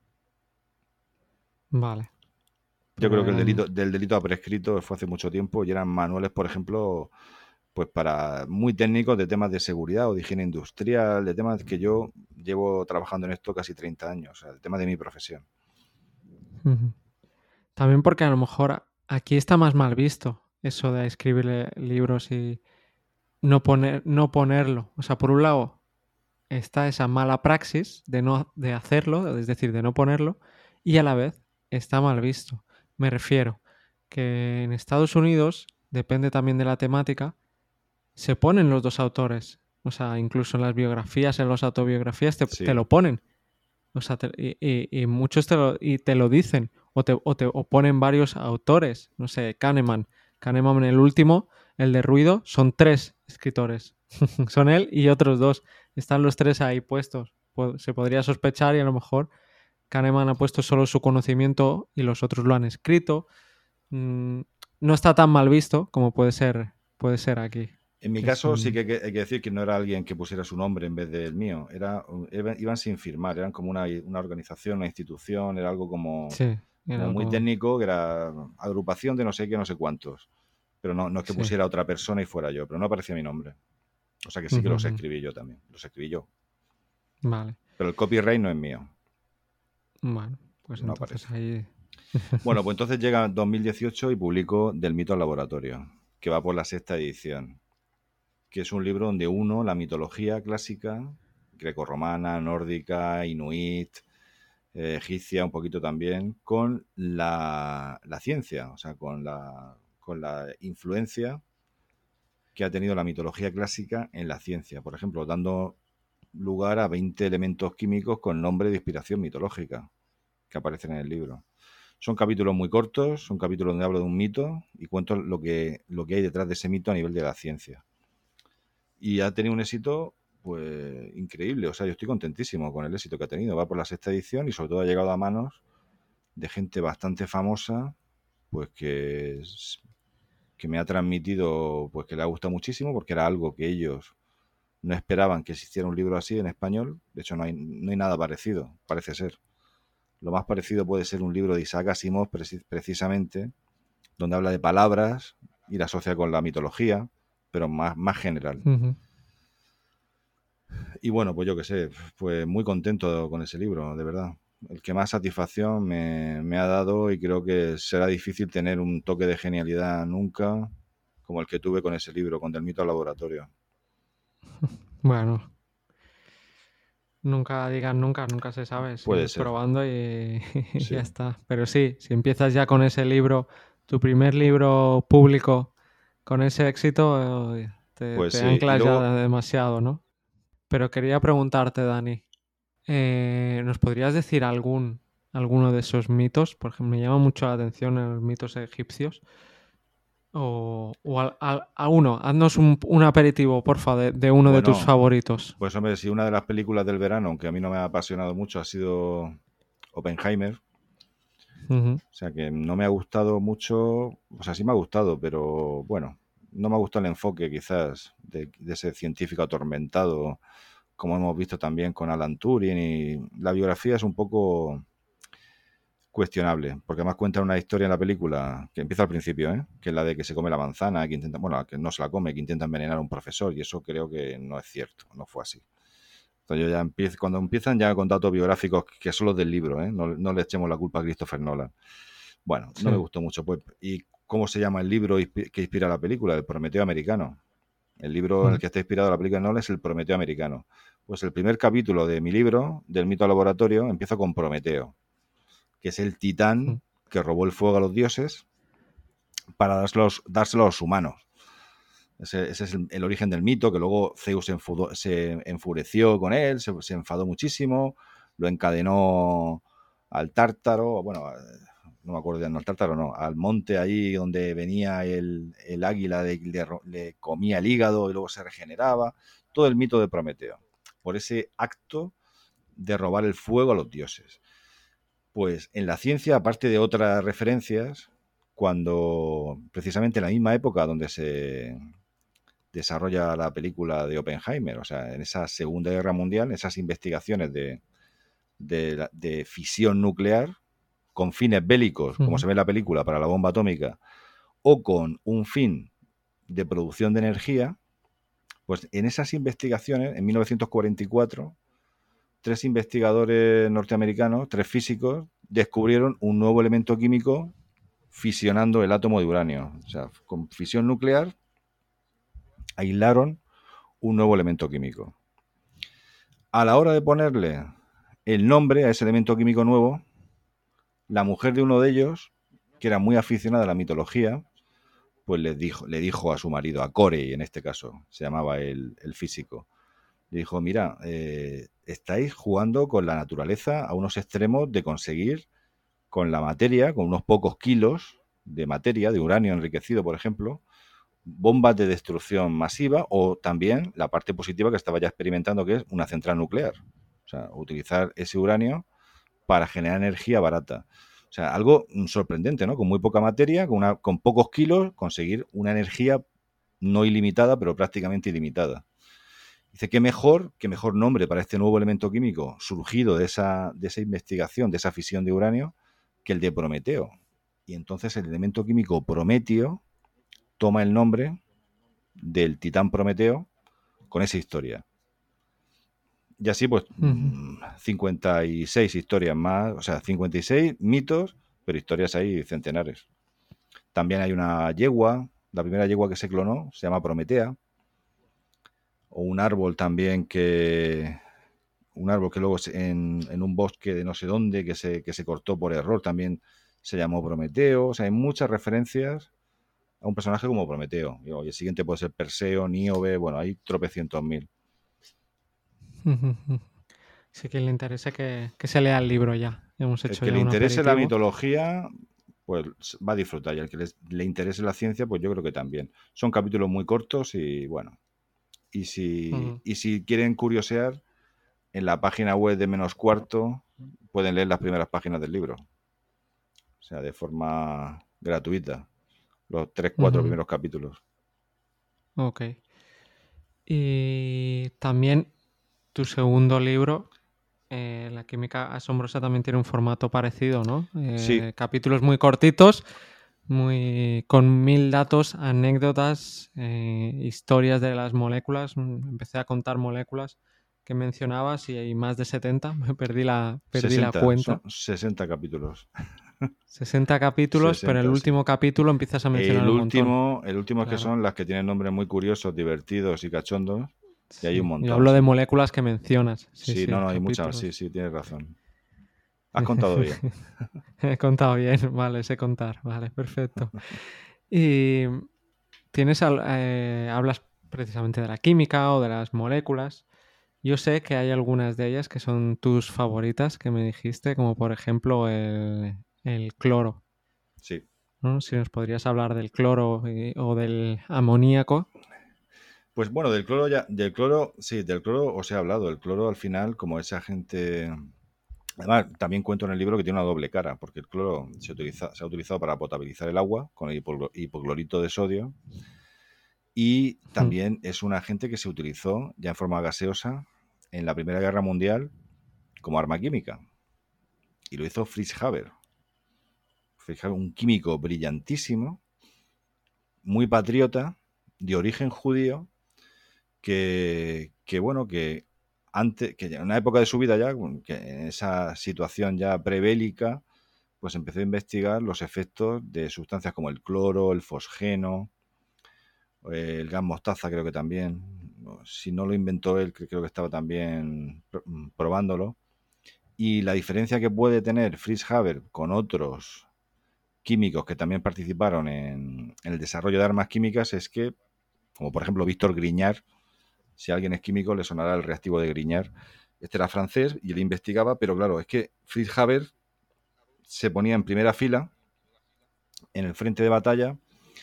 Vale. Yo Pero creo que el eran... delito, del delito a prescrito fue hace mucho tiempo y eran manuales, por ejemplo, pues para muy técnicos de temas de seguridad o de higiene industrial, de temas que yo llevo trabajando en esto casi treinta años, o sea, el tema de mi profesión. Uh -huh. También porque a lo mejor aquí está más mal visto eso de escribir libros y no, poner, no ponerlo. O sea, por un lado está esa mala praxis de no de hacerlo, es decir, de no ponerlo, y a la vez está mal visto. Me refiero que en Estados Unidos, depende también de la temática, se ponen los dos autores. O sea, incluso en las biografías, en las autobiografías, te, te Sí, lo ponen. O sea, te, y, y, y, muchos te lo, y te lo dicen. O te, o te o ponen varios autores. No sé, Kahneman. Kahneman en el último, el de Ruido, son tres escritores. Son él y otros dos. Están los tres ahí puestos. Se podría sospechar y a lo mejor Kahneman ha puesto solo su conocimiento y los otros lo han escrito. Mm, no está tan mal visto como puede ser, puede ser aquí. en mi Que es caso sí un... que hay, que hay que decir que no era alguien que pusiera su nombre en vez del mío, era, iban sin firmar, eran como una, una organización, una institución, era algo como, Sí, era como muy algo... técnico, que era agrupación de no sé qué, no sé cuántos. Pero no, no es que Sí. pusiera otra persona y fuera yo, pero no aparecía mi nombre. O sea que sí que los Uh-huh. escribí yo también, los escribí yo. Vale. Pero el copyright no es mío, Bueno, pues no entonces aparece. ahí... Bueno, pues entonces llega dos mil dieciocho y publico Del mito al laboratorio, que va por la sexta edición, que es un libro donde uno la mitología clásica, grecorromana, nórdica, inuit, eh, egipcia un poquito también, con la, la ciencia, o sea, con la, con la influencia que ha tenido la mitología clásica en la ciencia. Por ejemplo, dando lugar a veinte elementos químicos con nombre de inspiración mitológica que aparecen en el libro. Son capítulos muy cortos, son capítulos donde hablo de un mito y cuento lo que, lo que hay detrás de ese mito a nivel de la ciencia. Y ha tenido un éxito, pues, increíble. O sea, yo estoy contentísimo con el éxito que ha tenido. Va por la sexta edición y sobre todo ha llegado a manos de gente bastante famosa, pues que, que me ha transmitido, pues que le ha gustado muchísimo, porque era algo que ellos no esperaban que existiera un libro así en español. De hecho, no hay, no hay nada parecido, parece ser. Lo más parecido puede ser un libro de Isaac Asimov, precisamente, donde habla de palabras y la asocia con la mitología, pero más, más general. Uh-huh. Y bueno, pues yo qué sé, pues muy contento con ese libro, de verdad. El que más satisfacción me, me ha dado, y creo que será difícil tener un toque de genialidad nunca como el que tuve con ese libro, con Del mito al laboratorio. Bueno, nunca digas nunca, nunca se sabe, Puede ir ser. probando y, y Sí. ya está. Pero sí, si empiezas ya con ese libro, tu primer libro público, con ese éxito, eh, te, Pues te sí. Y anclas ya luego, demasiado, ¿no? Pero quería preguntarte, Dani, eh, ¿nos podrías decir algún, alguno de esos mitos? Por ejemplo, me llama mucho la atención los mitos egipcios. O, o a, a, a uno, haznos un, un aperitivo, porfa, de, de uno de tus bueno, favoritos. pues hombre, si una de las películas del verano, aunque a mí no me ha apasionado mucho, ha sido Oppenheimer. Uh-huh. O sea que no me ha gustado mucho, o sea, sí me ha gustado, pero bueno, no me ha gustado el enfoque quizás de, de ese científico atormentado, como hemos visto también con Alan Turing, y la biografía es un poco cuestionable, porque además cuenta una historia en la película que empieza al principio, ¿eh? Que es la de que se come la manzana, que intenta, bueno, que no se la come, que intenta envenenar a un profesor, y eso creo que no es cierto, no fue así. Entonces yo ya empiezo, cuando empiezan ya con datos biográficos que son los del libro, ¿eh? No, no le echemos la culpa a Christopher Nolan. Bueno, no me Sí. gustó mucho. Pues, ¿y cómo se llama el libro que inspira la película? El Prometeo americano. El libro en el Uh-huh. que está inspirado la película de Nolan es el Prometeo americano. Pues el primer capítulo de mi libro, del mito al laboratorio, empieza con Prometeo, que es el Uh-huh. titán que robó el fuego a los dioses para dárselos, dárselo a los humanos. Ese, ese es el, el, origen del mito, que luego Zeus se, enfudó, se enfureció con él, se, se enfadó muchísimo, lo encadenó al Tártaro, bueno, no me acuerdo ya, no, al Tártaro no, al monte ahí donde venía el, el águila, de, le, le comía el hígado y luego se regeneraba. Todo el mito de Prometeo, por ese acto de robar el fuego a los dioses. Pues en la ciencia, aparte de otras referencias, cuando precisamente en la misma época donde se desarrolla la película de Oppenheimer, o sea, en esa Segunda Guerra Mundial, esas investigaciones de, de, de fisión nuclear con fines bélicos, como Uh-huh. se ve en la película, para la bomba atómica, o con un fin de producción de energía, pues en esas investigaciones, en mil novecientos cuarenta y cuatro, tres investigadores norteamericanos, tres físicos, descubrieron un nuevo elemento químico fisionando el átomo de uranio. O sea, con fisión nuclear aislaron un nuevo elemento químico. A la hora de ponerle el nombre a ese elemento químico nuevo, la mujer de uno de ellos, que era muy aficionada a la mitología, pues le dijo, le dijo a su marido, a Corey en este caso, se llamaba el, el físico, le dijo, mira, eh, estáis jugando con la naturaleza a unos extremos de conseguir con la materia, con unos pocos kilos de materia, de uranio enriquecido, por ejemplo, bombas de destrucción masiva, o también la parte positiva que estaba ya experimentando, que es una central nuclear. O sea, utilizar ese uranio para generar energía barata. O sea, algo sorprendente, ¿no? Con muy poca materia, con, una, con pocos kilos, conseguir una energía no ilimitada, pero prácticamente ilimitada. Dice, ¿qué mejor, qué mejor nombre para este nuevo elemento químico surgido de esa, de esa investigación, de esa fisión de uranio, que el de Prometeo? Y entonces el elemento químico prometio toma el nombre del titán Prometeo con esa historia. Y así, pues, Uh-huh. cincuenta y seis historias más, o sea, cincuenta y seis mitos, pero historias hay centenares. También hay una yegua, la primera yegua que se clonó, se llama Prometea, o un árbol también que... Un árbol que luego en, en un bosque de no sé dónde, que se, que se cortó por error, también se llamó Prometeo. O sea, hay muchas referencias a un personaje como Prometeo. Y el siguiente puede ser Perseo, Níobe, bueno, hay tropecientos mil. Sí que le interesa que, que se lea el libro ya. Hemos El hecho que ya le un interese la aperitivo. mitología, pues va a disfrutar. Y al que les- le interese la ciencia, pues yo creo que también. Son capítulos muy cortos y bueno. Y si, Ujú. y si quieren curiosear, en la página web de Menos Cuarto pueden leer las primeras páginas del libro. O sea, de forma gratuita. Los tres, cuatro Ujú. primeros capítulos. Ok. Y también tu segundo libro, eh, La química asombrosa, también tiene un formato parecido, ¿no? Sí, Eh, capítulos muy cortitos, muy con mil datos, anécdotas, eh, historias de las moléculas. Mm, Empecé a contar moléculas que mencionabas y hay más de setenta. Me perdí la, perdí la sesenta, son cuenta. sesenta capítulos. sesenta capítulos, pero el sesenta, sí. último capítulo empiezas a mencionar El un montón. último, el último es que Claro. son las que tienen nombres muy curiosos, divertidos y cachondos. Y hay un Sí, yo montón, hablo de sí. moléculas que mencionas. Sí, Sí, no, sí, no, hay muchas, sí, capítulos. sí, tienes razón. Has contado bien. He contado bien, vale, sé contar, vale, perfecto. Y tienes, al- eh, hablas precisamente de la química o de las moléculas. Yo sé que hay algunas de ellas que son tus favoritas, que me dijiste, como por ejemplo el, el cloro, Sí. ¿no? Si nos podrías hablar del cloro y- o del amoníaco. Pues bueno, del cloro ya, del cloro, sí, del cloro os he hablado. El cloro al final, como ese agente. Además, también cuento en el libro que tiene una doble cara, porque el cloro se, utiliza, se ha utilizado para potabilizar el agua con el hipoglo- hipoclorito de sodio y Mm. también es un agente que se utilizó ya en forma gaseosa en la Primera Guerra Mundial como arma química. Y lo hizo Fritz Haber. Fritz Haber, un químico brillantísimo, muy patriota, de origen judío, que, que bueno, que antes, que en una época de su vida ya, que en esa situación ya prebélica, pues empezó a investigar los efectos de sustancias como el cloro, el fosgeno, el gas mostaza creo que también. Si no lo inventó él, creo que estaba también probándolo. Y la diferencia que puede tener Fritz Haber con otros químicos que también participaron en, en el desarrollo de armas químicas es que, como por ejemplo Víctor Grignard, si alguien es químico le sonará el reactivo de Grignard. Este era francés y él investigaba, pero claro, es que Fritz Haber se ponía en primera fila en el frente de batalla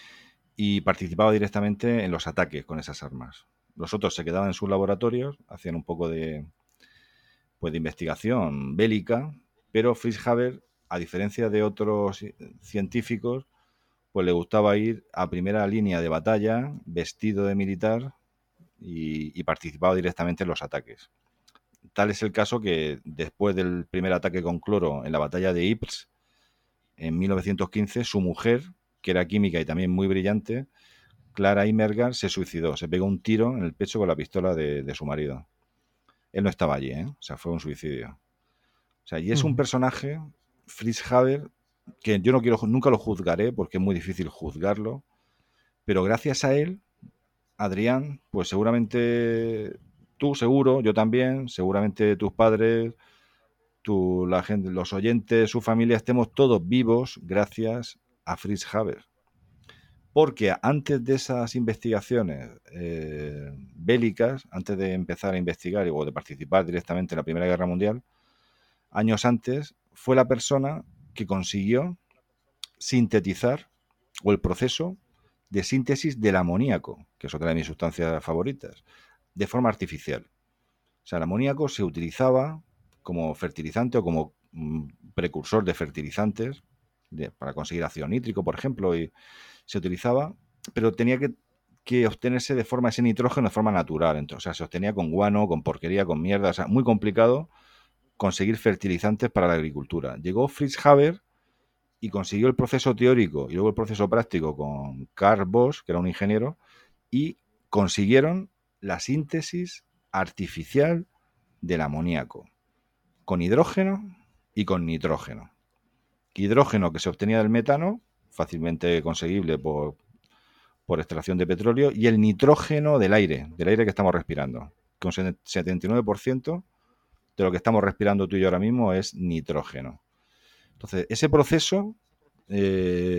y participaba directamente en los ataques con esas armas. Los otros se quedaban en sus laboratorios, hacían un poco de, pues, de investigación bélica, pero Fritz Haber, a diferencia de otros científicos, pues le gustaba ir a primera línea de batalla, vestido de militar y, y participaba directamente en los ataques. Tal es el caso que después del primer ataque con cloro en la batalla de Ypres, en mil novecientos quince, su mujer, que era química y también muy brillante, Clara Immergard, se suicidó, se pegó un tiro en el pecho con la pistola de, de su marido. Él no estaba allí, ¿eh? O sea, fue un suicidio. O sea, y es un Ujú. personaje, Fritz Haber, que yo no quiero, nunca lo juzgaré porque es muy difícil juzgarlo, pero gracias a él, Adrián, pues seguramente tú seguro, yo también, seguramente tus padres, tu, la gente, los oyentes, su familia, estemos todos vivos gracias a Fritz Haber. Porque antes de esas investigaciones eh, bélicas, antes de empezar a investigar o de participar directamente en la Primera Guerra Mundial, años antes, fue la persona que consiguió sintetizar o el proceso de síntesis del amoníaco, que es otra de mis sustancias favoritas, de forma artificial. O sea, el amoníaco se utilizaba como fertilizante o como mm, precursor de fertilizantes de, para conseguir ácido nítrico, por ejemplo, y se utilizaba, pero tenía que, que obtenerse de forma ese nitrógeno de forma natural. Entonces, o sea, se obtenía con guano, con porquería, con mierda. O sea, muy complicado conseguir fertilizantes para la agricultura. Llegó Fritz Haber y consiguió el proceso teórico y luego el proceso práctico con Karl Bosch, que era un ingeniero, y consiguieron la síntesis artificial del amoníaco, con hidrógeno y con nitrógeno. Hidrógeno que se obtenía del metano, fácilmente conseguible por, por extracción de petróleo, y el nitrógeno del aire, del aire que estamos respirando. Con setenta y nueve por ciento de lo que estamos respirando tú y yo ahora mismo es nitrógeno. Entonces, ese proceso eh,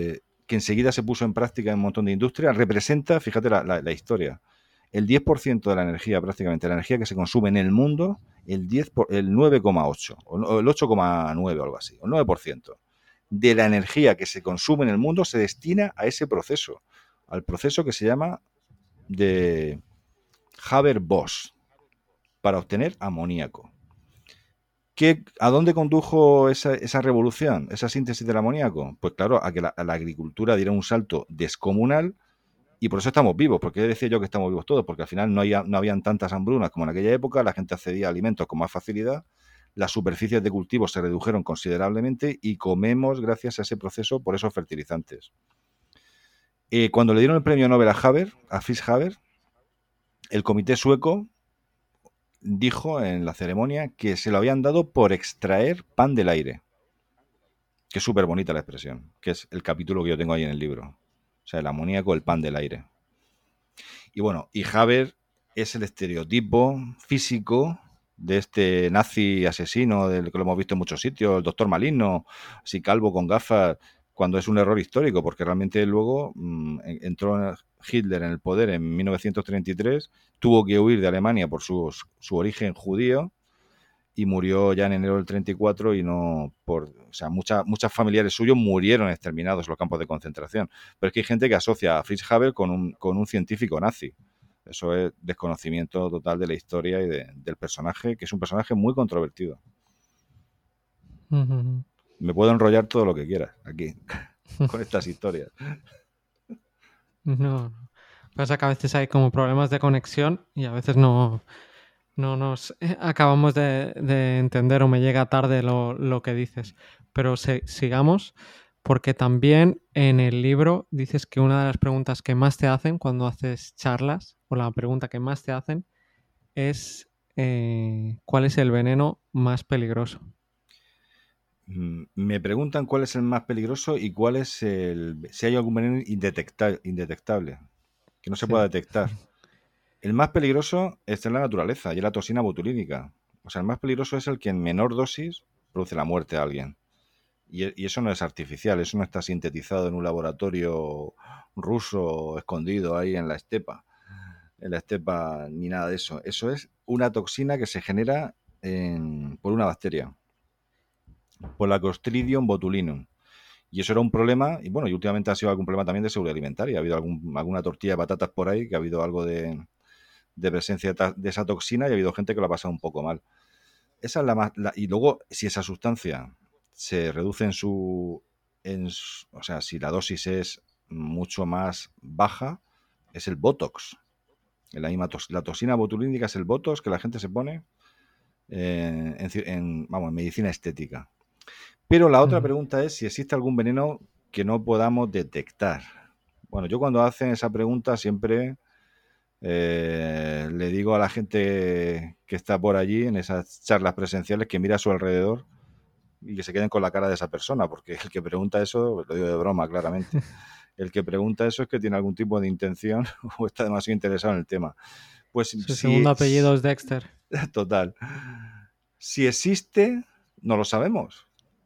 que enseguida se puso en práctica en un montón de industrias, representa, fíjate la, la, la historia, el diez por ciento de la energía, prácticamente, la energía que se consume en el mundo, el, diez por, el nueve coma ocho, o el ocho coma nueve o algo así, o el nueve por ciento de la energía que se consume en el mundo se destina a ese proceso, al proceso que se llama de Haber-Bosch, para obtener amoníaco. ¿Qué, ¿A dónde condujo esa, esa revolución, esa síntesis del amoníaco? Pues claro, a que la, a la agricultura diera un salto descomunal. Y por eso estamos vivos, porque decía yo que estamos vivos todos, porque al final no, había, no habían tantas hambrunas como en aquella época, la gente accedía a alimentos con más facilidad, las superficies de cultivo se redujeron considerablemente y comemos gracias a ese proceso por esos fertilizantes. Eh, cuando le dieron el premio Nobel a Haber, a Fritz Haber, el comité sueco dijo en la ceremonia que se lo habían dado por extraer pan del aire. Que es súper bonita la expresión, que es el capítulo que yo tengo ahí en el libro. O sea, el amoníaco, el pan del aire. Y bueno, y Haber es el estereotipo físico de este nazi asesino, del que lo hemos visto en muchos sitios, el doctor maligno, así calvo con gafas, cuando es un error histórico, porque realmente luego mmm, entró Hitler en el poder en mil novecientos treinta y tres, tuvo que huir de Alemania por su, su origen judío y murió ya en enero del treinta y cuatro y no por, o sea, muchas muchas familiares suyos murieron exterminados en los campos de concentración. Pero es que hay gente que asocia a Fritz Haber con un, con un científico nazi. Eso es desconocimiento total de la historia y de, del personaje, que es un personaje muy controvertido. Uh-huh. Me puedo enrollar todo lo que quieras aquí con estas historias. No, pasa que a veces hay como problemas de conexión y a veces no, no nos acabamos de, de entender o me llega tarde lo, lo que dices. Pero se, sigamos, porque también en el libro dices que una de las preguntas que más te hacen cuando haces charlas, o la pregunta que más te hacen, es eh, ¿cuál es el veneno más peligroso? Me preguntan cuál es el más peligroso y cuál es el... si hay algún veneno indetectable, indetectable que no se sí. pueda detectar. El más peligroso está en la naturaleza y es la toxina botulínica. O sea, el más peligroso es el que en menor dosis produce la muerte a alguien. Y, y eso no es artificial, eso no está sintetizado en un laboratorio ruso escondido ahí en la estepa, en la estepa ni nada de eso. Eso es una toxina que se genera en, por una bacteria, por la Clostridium botulinum. Y eso era un problema, y bueno, y últimamente ha sido algún problema también de seguridad alimentaria. Ha habido algún, alguna tortilla de patatas por ahí que ha habido algo de, de presencia de esa toxina y ha habido gente que lo ha pasado un poco mal. Esa es la más... La, y luego, si esa sustancia se reduce en su, en su... O sea, si la dosis es mucho más baja, es el Botox. La, la toxina botulínica es el Botox que la gente se pone en, en, en, vamos, en medicina estética. Pero la otra uh-huh. pregunta es si existe algún veneno que no podamos detectar. Bueno, yo cuando hacen esa pregunta siempre eh, le digo a la gente que está por allí en esas charlas presenciales que mira a su alrededor y que se queden con la cara de esa persona, porque el que pregunta eso, lo digo de broma claramente, el que pregunta eso es que tiene algún tipo de intención o está demasiado interesado en el tema. Pues su si, segundo apellido es Dexter. Total. Si existe, no lo sabemos.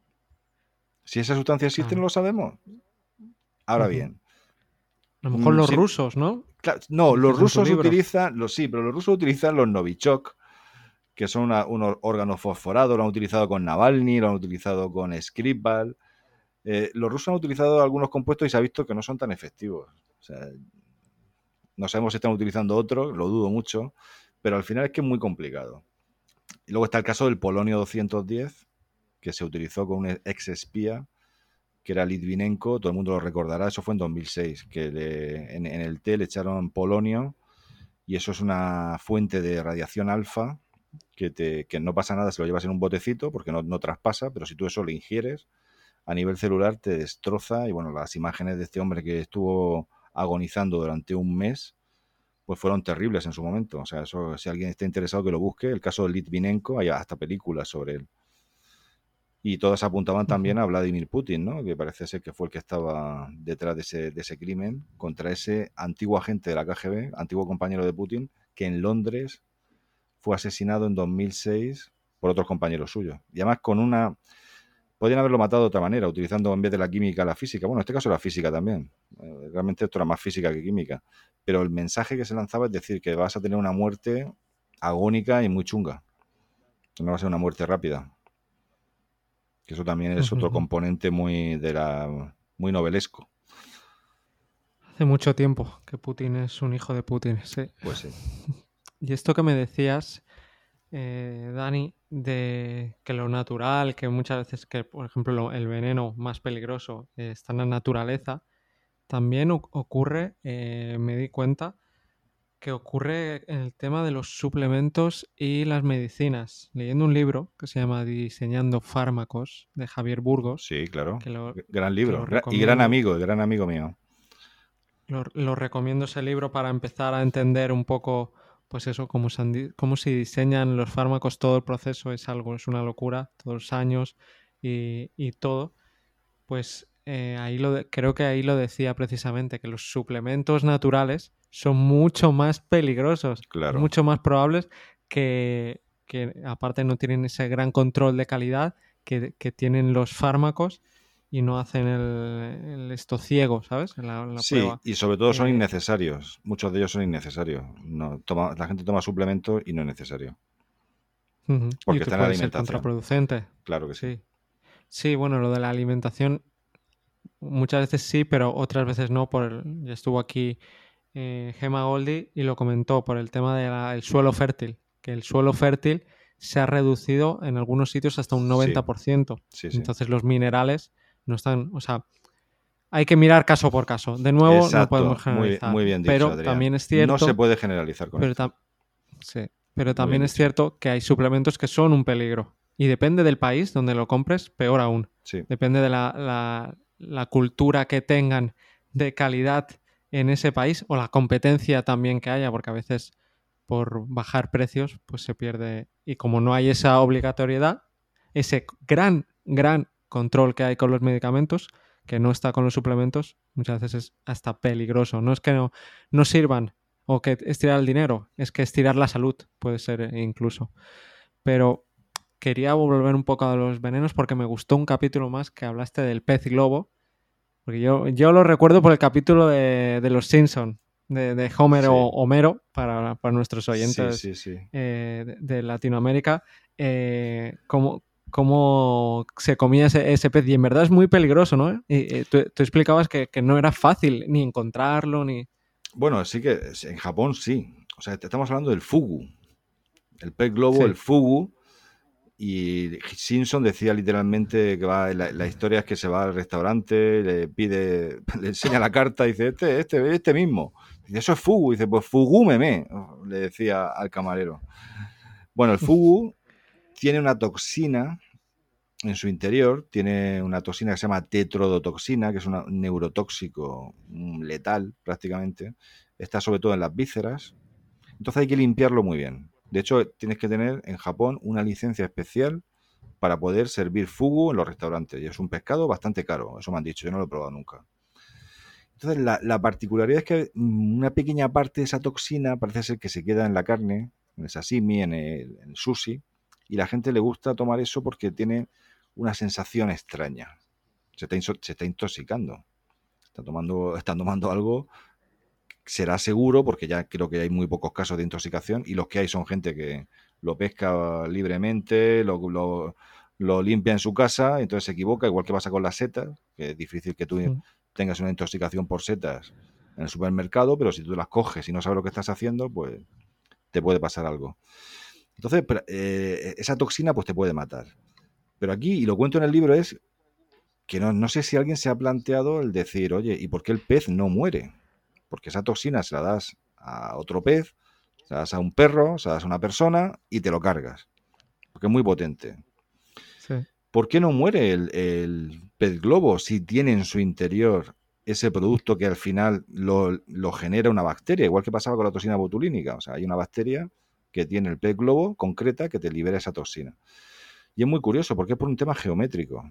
Si esa sustancia existe, claro. no lo sabemos. Ahora uh-huh. bien. A lo mejor los si, rusos, ¿no? Claro, no, los rusos utilizan, los, sí, pero los rusos utilizan los Novichok, que son una, unos órganos fosforados, lo han utilizado con Navalny, lo han utilizado con Skripal. Eh, los rusos han utilizado algunos compuestos y se ha visto que no son tan efectivos. O sea, no sabemos si están utilizando otros, lo dudo mucho, pero al final es que es muy complicado. Y luego está el caso del polonio doscientos diez, que se utilizó con un ex espía, que era Litvinenko, todo el mundo lo recordará, eso fue en dos mil seis, que le, en, en el té le echaron polonio, y eso es una fuente de radiación alfa, que, te, que no pasa nada si lo llevas en un botecito, porque no, no traspasa, pero si tú eso lo ingieres, a nivel celular te destroza, y bueno, las imágenes de este hombre que estuvo agonizando durante un mes, pues fueron terribles en su momento. O sea, eso, si alguien está interesado que lo busque, el caso de Litvinenko, hay hasta películas sobre él. Y todas apuntaban también a Vladimir Putin, ¿no? Que parece ser que fue el que estaba detrás de ese, de ese crimen contra ese antiguo agente de la K G B, antiguo compañero de Putin, que en Londres fue asesinado en dos mil seis por otros compañeros suyos. Y además con una... Podrían haberlo matado de otra manera, utilizando en vez de la química la física. Bueno, en este caso la física también. Eh, realmente esto era más física que química. Pero el mensaje que se lanzaba es decir que vas a tener una muerte agónica y muy chunga. No va a ser una muerte rápida. Que eso también es otro Ujú. componente muy de la muy novelesco. Hace mucho tiempo que Putin es un hijo de Putin, sí. Pues sí. Y esto que me decías, eh, Dani, de que lo natural, que muchas veces que, por ejemplo, lo- el veneno más peligroso eh, está en la naturaleza, también o- ocurre, eh, me di cuenta, que ocurre en el tema de los suplementos y las medicinas. Leyendo un libro que se llama Diseñando fármacos de Javier Burgos, Sí, claro. que lo, Gran que libro. lo Y gran recomiendo. amigo, gran amigo mío. Lo, lo recomiendo ese libro para empezar a entender un poco, pues eso, cómo se, han di- cómo se diseñan los fármacos, todo el proceso es algo, es una locura, todos los años y, y todo. Pues eh, ahí lo de- creo que ahí lo decía precisamente, que los suplementos naturales son mucho más peligrosos, Claro. mucho más probables que, que aparte no tienen ese gran control de calidad que, que tienen los fármacos y no hacen el, el esto ciego, ¿sabes? En la, en la Sí, prueba. y sobre todo son Eh, innecesarios. Muchos de ellos son innecesarios. No, toma, la gente toma suplementos y no es necesario. ujú. Y Porque tú está en la puede ser alimentación. contraproducente. Claro que sí. Sí. Sí, bueno, lo de la alimentación muchas veces sí, pero otras veces no. Por el- ya estuvo aquí eh, Gemma Goldi y lo comentó por el tema del suelo fértil, que el suelo fértil se ha reducido en algunos sitios hasta un Sí, noventa por ciento. sí, sí. Entonces los minerales no están, o sea, hay que mirar caso por caso. De nuevo, no podemos Exacto. Muy, generalizar, muy bien dicho, pero Adrián. también es No se cierto, puede generalizar con pero, esto. tam- sí, pero Muy bien también es dicho. cierto que hay suplementos que son un peligro. Y depende del país donde lo compres, peor aún. Sí. Depende de la, la- la cultura que tengan de calidad en ese país o la competencia también que haya, porque a veces por bajar precios pues se pierde. Y como no hay esa obligatoriedad, ese gran, gran control que hay con los medicamentos, que no está con los suplementos, muchas veces es hasta peligroso. No es que no, no sirvan o que estirar el dinero, es que estirar la salud puede ser incluso. Pero quería volver un poco a los venenos porque me gustó un capítulo más que hablaste del pez globo, porque yo, yo lo recuerdo por el capítulo de, de Los Simpson, de, de Homer o Sí. Homero, para, para nuestros Sí, oyentes sí, sí. eh, de, de Latinoamérica, eh, cómo, cómo se comía ese, ese pez. Y en verdad es muy peligroso, ¿no? Y, y tú, tú explicabas que, que no era fácil ni encontrarlo, ni... Bueno, sí que en Japón sí. O sea, estamos hablando del fugu. El pez globo, el Sí. fugu. Y Simpson decía literalmente que va, la, la historia es que se va al restaurante, le pide, le enseña la carta y dice, este, este, este mismo. Dice, eso es fugu. Dice, pues fugúmeme, le decía al camarero. Bueno, el fugu tiene una toxina en su interior, tiene una toxina que se llama tetrodotoxina, que es una- un neurotóxico mm, letal prácticamente. Está sobre todo en las vísceras. Entonces hay que limpiarlo muy bien. De hecho, tienes que tener en Japón una licencia especial para poder servir fugu en los restaurantes. Y es un pescado bastante caro, eso me han dicho, yo no lo he probado nunca. Entonces, la, la particularidad es que mm, una pequeña parte de esa toxina parece ser que se queda en la carne, en el sashimi, en el, en el sushi, y la gente le gusta tomar eso porque tiene una sensación extraña. Se está, se está intoxicando. Está tomando, están tomando algo, será seguro, porque ya creo que hay muy pocos casos de intoxicación, y los que hay son gente que lo pesca libremente, lo, lo, lo limpia en su casa, entonces se equivoca, igual que pasa con las setas, que es difícil que tú tengas una intoxicación por setas en el supermercado, pero si tú las coges y no sabes lo que estás haciendo, pues te puede pasar algo. Entonces, eh, esa toxina pues te puede matar. Pero aquí, y lo cuento en el libro, es que no, no sé si alguien se ha planteado el decir, oye, ¿y por qué el pez no muere? Porque esa toxina se la das a otro pez, se la das a un perro, se la das a una persona y te lo cargas. Porque es muy potente. Sí. ¿Por qué no muere el, el pez globo si tiene en su interior ese producto que al final lo, lo genera una bacteria? Igual que pasaba con la toxina botulínica. O sea, hay una bacteria que tiene el pez globo concreta que te libera esa toxina. Y es muy curioso porque es por un tema geométrico.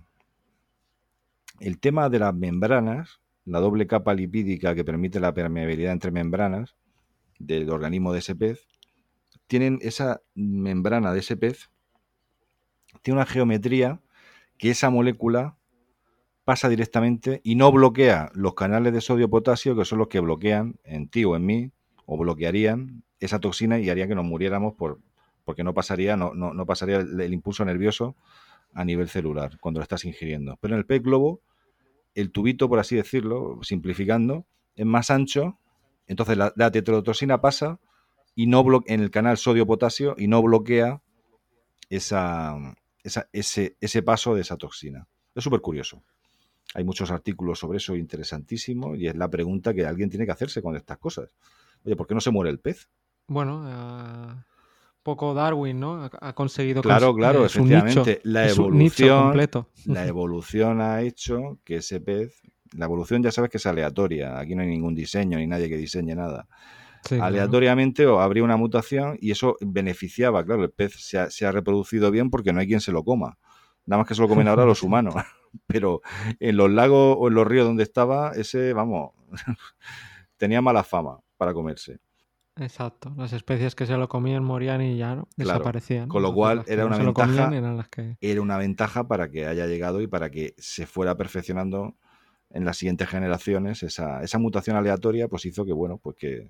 El tema de las membranas, la doble capa lipídica que permite la permeabilidad entre membranas del organismo de ese pez, tienen esa membrana de ese pez, tiene una geometría que esa molécula pasa directamente y no bloquea los canales de sodio-potasio, que son los que bloquean en ti o en mí, o bloquearían esa toxina y harían que nos muriéramos por, porque no pasaría, no, no, no pasaría el, el impulso nervioso a nivel celular cuando lo estás ingiriendo. Pero en el pez globo, el tubito, por así decirlo, simplificando, es más ancho, entonces la, la tetrodotoxina pasa y no blo- en el canal sodio-potasio y no bloquea esa, esa, ese, ese paso de esa toxina. Es súper curioso. Hay muchos artículos sobre eso interesantísimos y es la pregunta que alguien tiene que hacerse con estas cosas. Oye, ¿por qué no se muere el pez? Bueno, uh, poco Darwin, ¿no? Ha, ha conseguido Claro, cons claro, eh, su nicho, efectivamente, la es su nicho evolución, completo. la evolución ha hecho que ese pez, la evolución ya sabes que es aleatoria, aquí no hay ningún diseño ni nadie que diseñe nada. Sí, claro. Aleatoriamente o habría una mutación y eso beneficiaba, claro, el pez se ha, se ha reproducido bien porque no hay quien se lo coma. Nada más que se lo comen ahora los humanos. Pero en los lagos o en los ríos donde estaba, ese, vamos, tenía mala fama para comerse. Exacto. Las especies que se lo comían morían y ya no, Claro. desaparecían. Con lo Entonces cual las que era no una se lo comían ventaja, eran las que... era una ventaja para que haya llegado y para que se fuera perfeccionando en las siguientes generaciones. Esa, esa mutación aleatoria pues hizo que, bueno, pues que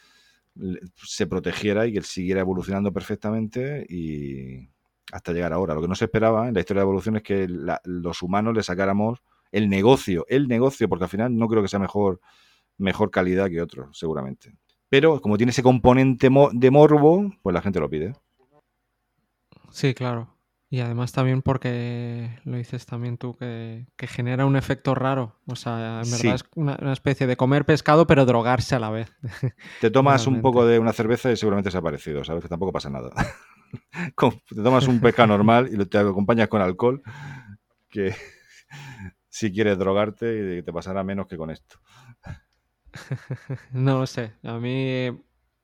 se protegiera y que siguiera evolucionando perfectamente y hasta llegar ahora. Lo que no se esperaba en la historia de la evolución es que la, los humanos le sacáramos el negocio, el negocio, porque al final no creo que sea mejor, mejor calidad que otros, seguramente. Pero como tiene ese componente mo de morbo, pues la gente lo pide. Sí, claro. Y además también porque lo dices también tú, que, que genera un efecto raro. O sea, en verdad Sí, es una, una especie de comer pescado, pero drogarse a la vez. te tomas un poco Realmente. de una cerveza y seguramente se ha parecido, ¿sabes? Que tampoco pasa nada. Te tomas un pescado normal y te acompañas con alcohol, que si quieres drogarte y te pasará menos que con esto. No lo sé. A mí,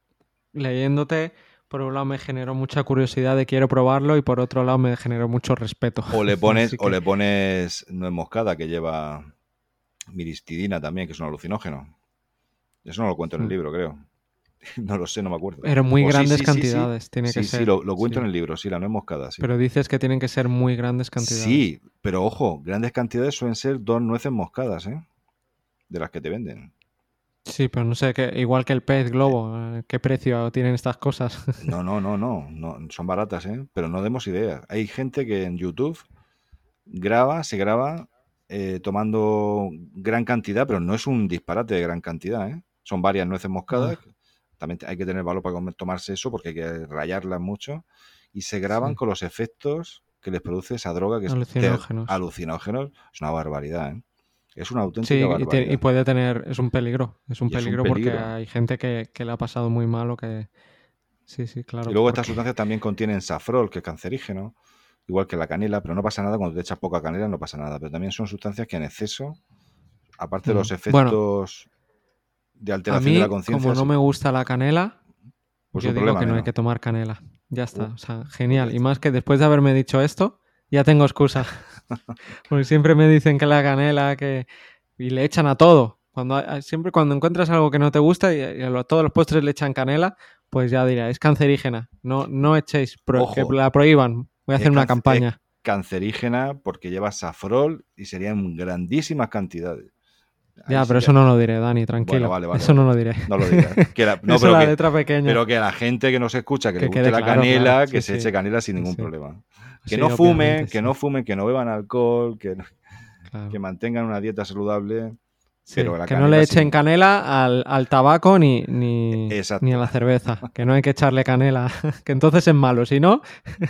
leyéndote, por un lado me generó mucha curiosidad de quiero probarlo y por otro lado me generó mucho respeto. O le pones, Así o que, le pones nuez moscada que lleva miristidina también, que es un alucinógeno. Eso no lo cuento en el mm, libro, creo. No lo sé, no me acuerdo. pero muy O sí, grandes sí, sí, sí. cantidades tiene que Sí, sí, ser. lo, lo cuento en Sí. el libro, sí, la nuez moscada, sí. Pero dices que tienen que ser muy grandes cantidades. Sí, pero ojo, grandes cantidades suelen ser dos nueces moscadas, ¿eh? De las que te venden. Sí, pero no sé, que, igual que el pez globo, eh, ¿qué precio tienen estas cosas? No, no, no, no, no, son baratas, ¿eh? Pero no demos ideas. Hay gente que en YouTube graba, se graba eh, tomando gran cantidad, pero no es un disparate de gran cantidad, ¿eh? Son varias nueces moscadas. Ah, También hay que tener valor para comer- tomarse eso porque hay que rayarlas mucho. Y se graban sí, con los efectos que les produce esa droga que es ter- alucinógenos. alucinógenos. Es una barbaridad, ¿eh? Es una auténtica Sí, y, te- y barbaridad. puede tener, es un peligro, es un Y es un peligro porque peligro. hay gente que, que le ha pasado muy mal o que... Sí, sí, Y claro, luego estas porque... sustancias también contienen safrol, que es cancerígeno, igual que la canela, pero no pasa nada cuando te echas poca canela, no pasa nada. Pero también son sustancias que en exceso, aparte de Mm. los Bueno, efectos de a alteración de la mí, como conciencia, no me gusta la canela, pues yo un digo problema que no hay menos. que tomar canela. Ya Uh, está, o sea, pues ya genial. Y está. más que después de haberme dicho esto, ya tengo excusa. Porque siempre me dicen que la canela, que... Y le echan a todo. Cuando, hay- siempre cuando encuentras algo que no te gusta y, y a lo- todos los postres le echan canela, pues ya dirá, es cancerígena. No, no echéis, pro- que Ojo, la prohíban. Voy a es, hacer una canc- es campaña. cancerígena porque lleva safrol y serían grandísimas cantidades. Ahí Ya, sí pero que... eso no lo diré, Dani, Bueno, tranquilo. vale, vale, Eso no vale. lo diré. No lo digas. Que la- No, Eso pero la que, letra pequeña. pero que la gente que no se escucha, que le Que guste quede la claro, claro. canela, que Sí, se sí. eche canela sin Sí, ningún sí. problema. Que Sí, no obviamente, fumen, que sí. no fumen, que no beban alcohol, que, que Claro. mantengan una dieta saludable, Sí, pero la que no le canela echen sin... canela al, al tabaco ni, ni, ni a Exacto. la cerveza. Que no hay que echarle canela, que entonces es malo. Si no,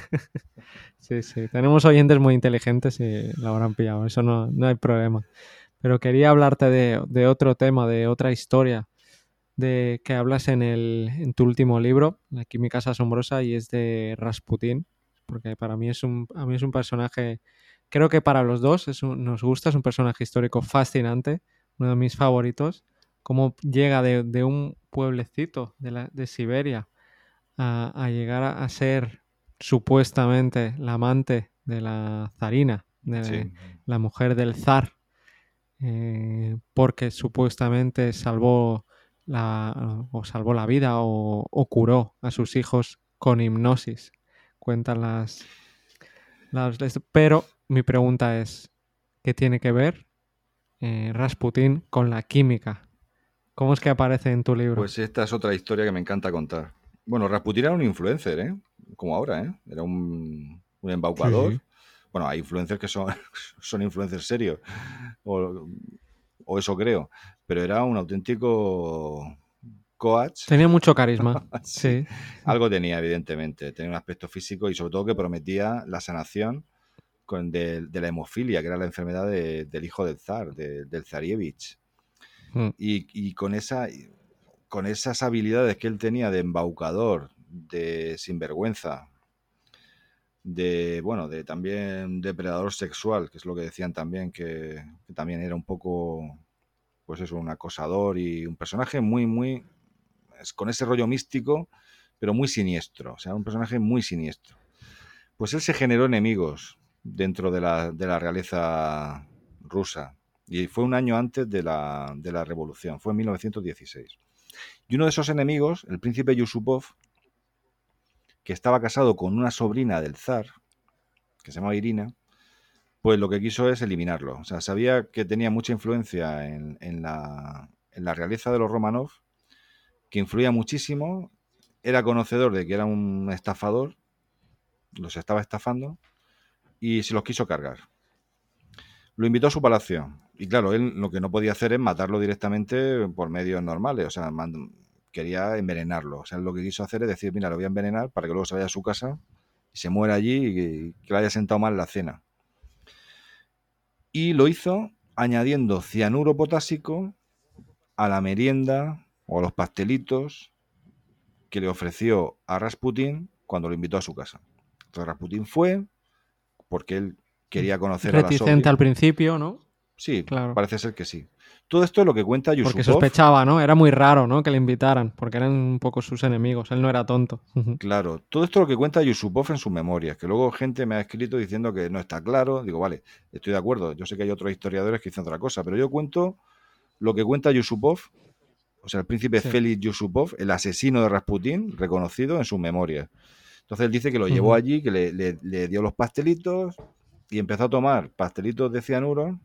sí, sí. Tenemos oyentes muy inteligentes y lo habrán pillado. Eso no, no hay problema. Pero quería hablarte de, de otro tema, de otra historia, de que hablas en, el, en tu último libro, La química es asombrosa, y es de Rasputín, porque para mí es un, a mí es un personaje, creo que para los dos es un- nos gusta, es un personaje histórico fascinante, uno de mis favoritos, cómo llega de, de un pueblecito de, la, de Siberia a, a llegar a, a ser supuestamente la amante de la zarina, de Sí. la mujer del zar, eh, porque supuestamente salvó la, o salvó la vida o, o curó a sus hijos con hipnosis. Cuentan las, las... Pero mi pregunta es, ¿qué tiene que ver eh, Rasputín con la química? ¿Cómo es que aparece en tu libro? Pues esta es otra historia que me encanta contar. Bueno, Rasputin era un influencer, ¿eh? Como ahora, ¿eh? Era un, un Sí, embaucador. sí. Bueno, hay influencers que son, son influencers serios, o, o eso creo, pero era un auténtico coach. Tenía mucho carisma. Sí, Sí. algo tenía, evidentemente. Tenía un aspecto físico y sobre todo que prometía la sanación con de, de la hemofilia, que era la enfermedad de- del hijo del zar, de- del zarievich. Mm. Y, y con esa, con esas habilidades que él tenía de embaucador, de sinvergüenza, de, bueno, de también depredador sexual, que es lo que decían también, que, que también era un poco, pues eso, un acosador y un personaje muy, muy, es con ese rollo místico, pero muy siniestro, o sea, un personaje muy siniestro. Pues él se generó enemigos dentro de la, de la realeza rusa. Y fue un año antes de la, de la revolución, fue en mil novecientos dieciséis. Y uno de esos enemigos, el príncipe Yusupov, que estaba casado con una sobrina del zar, que se llamaba Irina, pues lo que quiso es eliminarlo. O sea, sabía que tenía mucha influencia en, en la, en la realeza de los Romanov, que influía muchísimo, era conocedor de que era un estafador, los estaba estafando, y se los quiso cargar. Lo invitó a su palacio. Y claro, él lo que no podía hacer es matarlo directamente por medios normales. O sea, mand- quería envenenarlo. O sea, lo que quiso hacer es decir, mira, lo voy a envenenar para que luego se vaya a su casa y se muera allí y que, que le haya sentado mal la cena. Y lo hizo añadiendo cianuro potásico a la merienda o a los pastelitos que le ofreció a Rasputín cuando lo invitó a su casa. Entonces Rasputín fue porque él quería conocer a la Reticente al sobrina. principio, ¿no? Sí, Claro. parece ser que sí. Todo esto es lo que cuenta Porque Yusupov. sospechaba, ¿no? Era muy raro, ¿no? Que le invitaran, porque eran un poco sus enemigos. Él no era tonto. Ujú. Claro, todo esto es lo que cuenta Yusupov en sus memorias, que luego gente me ha escrito diciendo que no está claro. Digo, vale, estoy de acuerdo. Yo sé que hay otros historiadores que dicen otra cosa, pero yo cuento lo que cuenta Yusupov, o sea, el príncipe Sí. Félix Yusupov, el asesino de Rasputín, reconocido en sus memorias. Entonces él dice que lo llevó Ujú. allí, que le, le- le dio los pastelitos y empezó a tomar pastelitos de cianuro,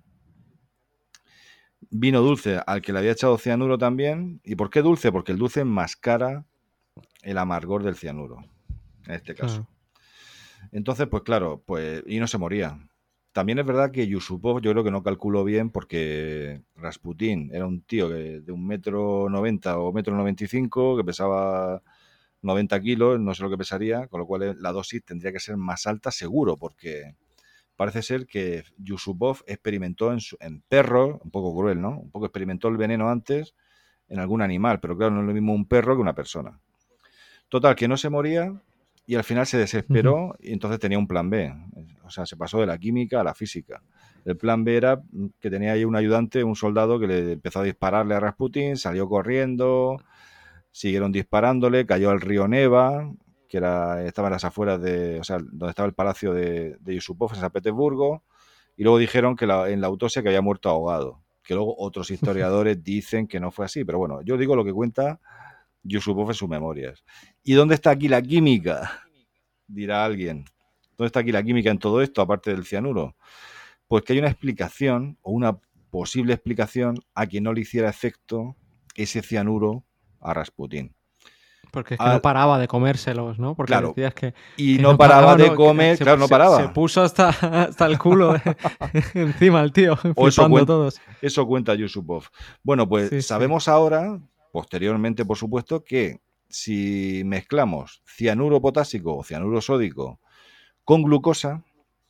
vino dulce al que le había echado cianuro también. ¿Y por qué dulce? Porque el dulce enmascara el amargor del cianuro, en este caso. Claro. Entonces, pues claro, pues y no se moría. También es verdad que Yusupov yo creo que no calculó bien porque Rasputín era un tío que, de un metro noventa o metro noventa y cinco que pesaba noventa kilos, no sé lo que pesaría, con lo cual eh, la dosis tendría que ser más alta seguro, porque parece ser que Yusupov experimentó en, su- en perros, un poco cruel, ¿no? Un poco experimentó el veneno antes en algún animal, pero claro, no es lo mismo un perro que una persona. Total, que no se moría y al final se Ujú. desesperó y entonces tenía un plan be. O sea, se pasó de la química a la física. El plan be era que tenía ahí un ayudante, un soldado que le empezó a dispararle a Rasputin, salió corriendo, siguieron disparándole, cayó al río Neva, que era, estaba en las afueras de, o sea, donde estaba el palacio de, de Yusupov en San Petersburgo, y luego dijeron que la, en la autopsia que había muerto ahogado, que luego otros historiadores dicen que no fue así, pero bueno, yo digo lo que cuenta Yusupov en sus memorias. ¿Y dónde está aquí la química? Dirá alguien. ¿Dónde está aquí la química en todo esto, aparte del cianuro? Pues que hay una explicación o una posible explicación a que no le hiciera efecto ese cianuro a Rasputín. Porque es que no Al, paraba de comérselos, ¿no? Porque claro, decías que, y que no no paraba paraba, de ¿no? Que comer, se, claro, no se- se paraba. puso hasta, hasta el culo de- encima el tío, O eso, flipando cuen- todos. eso cuenta Yusupov. Bueno, pues Sí, sí. sabemos ahora, posteriormente, por supuesto, que si mezclamos cianuro potásico o cianuro sódico con glucosa,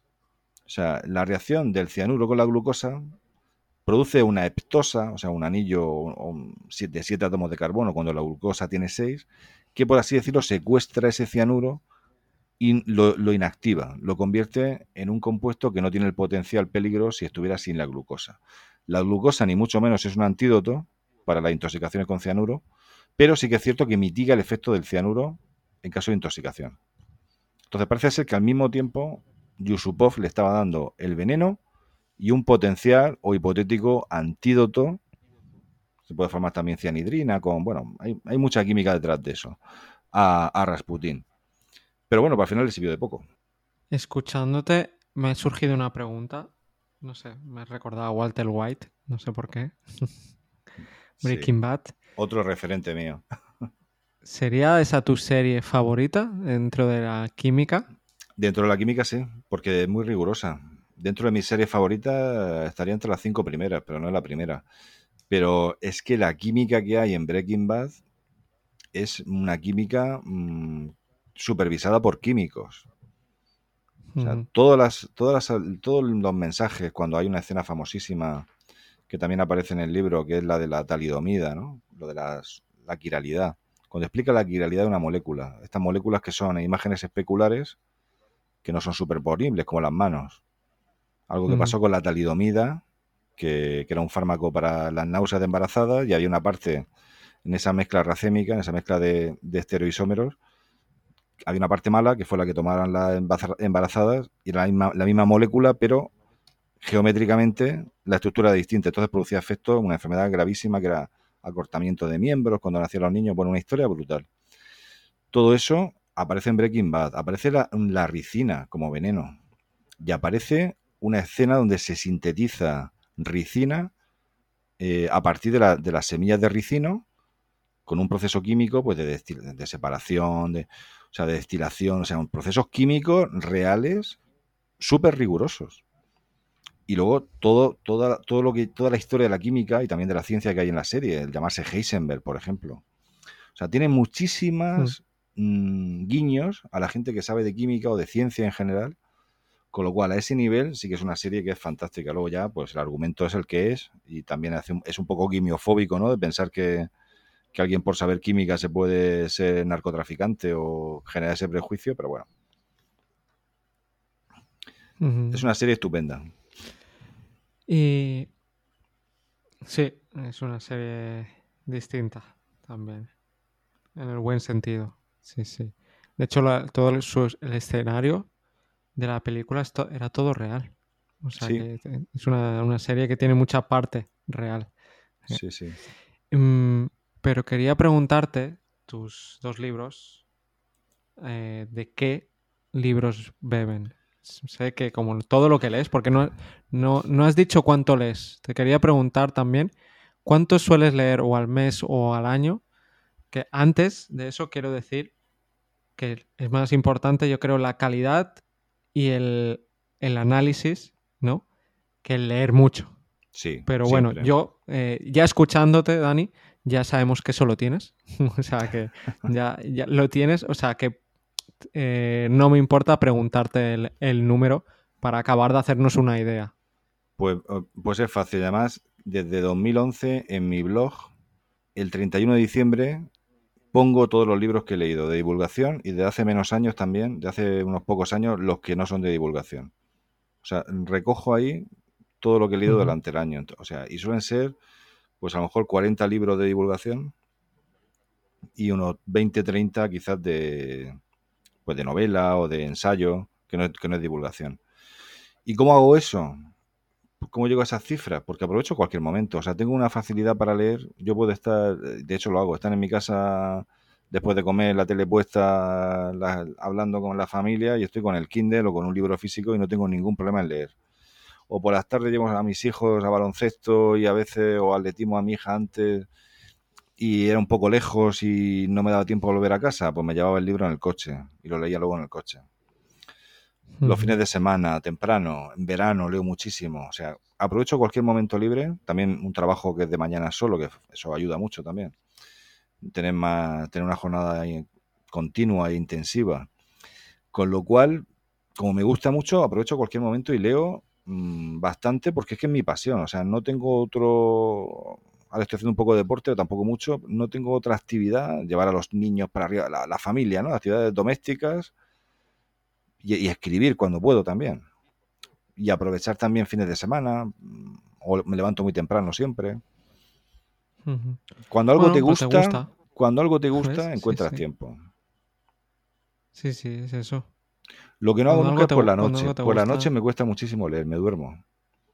o sea, la reacción del cianuro con la glucosa produce una heptosa, o sea, un anillo de siete átomos de carbono cuando la glucosa tiene seis, que por así decirlo secuestra ese cianuro y lo, lo inactiva, lo convierte en un compuesto que no tiene el potencial peligro si estuviera sin la glucosa. La glucosa ni mucho menos es un antídoto para las intoxicaciones con cianuro, pero sí que es cierto que mitiga el efecto del cianuro en caso de intoxicación. Entonces parece ser que al mismo tiempo Yusupov le estaba dando el veneno y un potencial o hipotético antídoto. Se puede formar también cianidrina con, bueno, hay, hay mucha química detrás de eso, a, a Rasputín. Pero bueno, para el final le sirvió de poco. Escuchándote, me ha surgido una pregunta. No sé, me he recordado a Walter White, no sé por qué. Sí, Breaking Bad. otro referente mío. ¿Sería esa tu serie favorita dentro de la química? Dentro de la química sí, porque es muy rigurosa. Dentro de mis series favoritas estaría entre las cinco primeras, pero no es la primera. Pero es que la química que hay en Breaking Bad es una química mmm, supervisada por químicos. O sea, Ujú, todas las, todas las, todos los mensajes, cuando hay una escena famosísima que también aparece en el libro, que es la de la talidomida, ¿no? Lo de las, la quiralidad. Cuando explica la quiralidad de una molécula, estas moléculas que son imágenes especulares que no son superponibles, como las manos. Algo que ujú, pasó con la talidomida, que, que era un fármaco para las náuseas de embarazadas, y había una parte en esa mezcla racémica, en esa mezcla de, de estereoisómeros, había una parte mala, que fue la que tomaron las embarazadas, y era la misma, la misma molécula, pero geométricamente la estructura era distinta. Entonces producía efectos, una enfermedad gravísima que era acortamiento de miembros cuando nacían los niños. Bueno, una historia brutal. Todo eso aparece en Breaking Bad. Aparece la, la ricina como veneno. Y aparece una escena donde se sintetiza ricina eh, a partir de, la, de, las semillas de ricino con un proceso químico pues de, destil, de separación, de, o sea, de destilación, o sea, procesos químicos reales súper rigurosos. Y luego todo, toda, todo lo que, toda la historia de la química y también de la ciencia que hay en la serie, el llamarse Heisenberg, por ejemplo. O sea, tiene ujú. muchísimas mmm, guiños a la gente que sabe de química o de ciencia en general. Con lo cual, a ese nivel sí que es una serie que es fantástica. Luego ya, pues el argumento es el que es y también hace un, es un poco quimiofóbico, ¿no? De pensar que, que alguien por saber química se puede ser narcotraficante o generar ese prejuicio, pero bueno, es Ujú. una serie estupenda. Y sí, es una serie distinta también, en el buen sentido. Sí, sí. De hecho, la- todo el, su- el escenario de la película es to- era todo real. O sea Sí, que te- es una, una serie que tiene mucha parte real. Eh, sí, sí. mm, pero quería preguntarte, tus dos libros, eh, ¿de qué libros beben? S- Sé que como todo lo que lees, porque no, no, no has dicho cuánto lees. Te quería preguntar también, ¿cuánto sueles leer o al mes o al año? Que antes de eso quiero decir que es más importante, yo creo, la calidad y el, el análisis, ¿no? Que el leer mucho. Sí, Pero bueno, siempre. yo eh, ya escuchándote, Dani, ya sabemos que eso lo tienes. O sea, que ya, ya lo tienes. O sea, que eh, no me importa preguntarte el, el número para acabar de hacernos una idea. Pues, eh, pues es fácil. Además, desde dos mil once en mi blog, el treinta y uno de diciembre, pongo todos los libros que he leído de divulgación y de hace menos años también, de hace unos pocos años, los que no son de divulgación. O sea, recojo ahí todo lo que he leído Ujú, durante el año. O sea, y suelen ser, pues a lo mejor cuarenta libros de divulgación y unos veinte, treinta quizás de, pues de novela o de ensayo, que no, es- que no es divulgación. ¿Y cómo hago eso? ¿Cómo llego a esas cifras? Porque aprovecho cualquier momento. O sea, tengo una facilidad para leer. Yo puedo estar, de hecho lo hago, estar en mi casa después de comer, la tele puesta, la- hablando con la familia y estoy con el Kindle o con un libro físico y no tengo ningún problema en leer. O por las tardes llevo a mis hijos a baloncesto y a veces, o atletismo a mi hija antes y era un poco lejos y no me daba tiempo a volver a casa, pues me llevaba el libro en el coche y lo leía luego en el coche. Los ujú, fines de semana, temprano, en verano leo muchísimo. O sea, aprovecho cualquier momento libre. También un trabajo que es de mañana solo, que eso ayuda mucho también. Tener más, tener una jornada continua e intensiva. Con lo cual, como me gusta mucho, aprovecho cualquier momento y leo mmm, bastante porque es que es mi pasión. O sea, no tengo otro. Ahora estoy haciendo un poco de deporte, pero tampoco mucho. No tengo otra actividad. Llevar a los niños para arriba, la, la familia, ¿no? Actividades domésticas y, y escribir cuando puedo también. Y aprovechar también fines de semana, mm, o me levanto muy temprano siempre. ujú. Cuando algo te Bueno, pues te gusta, gusta, cuando algo te ¿ves? gusta, Sí, encuentras sí. tiempo. Sí, sí, es eso. Lo que no hago Cuando nunca algo es te, por gu- la cuando noche. algo te Por la noche gusta. me cuesta muchísimo leer, me duermo.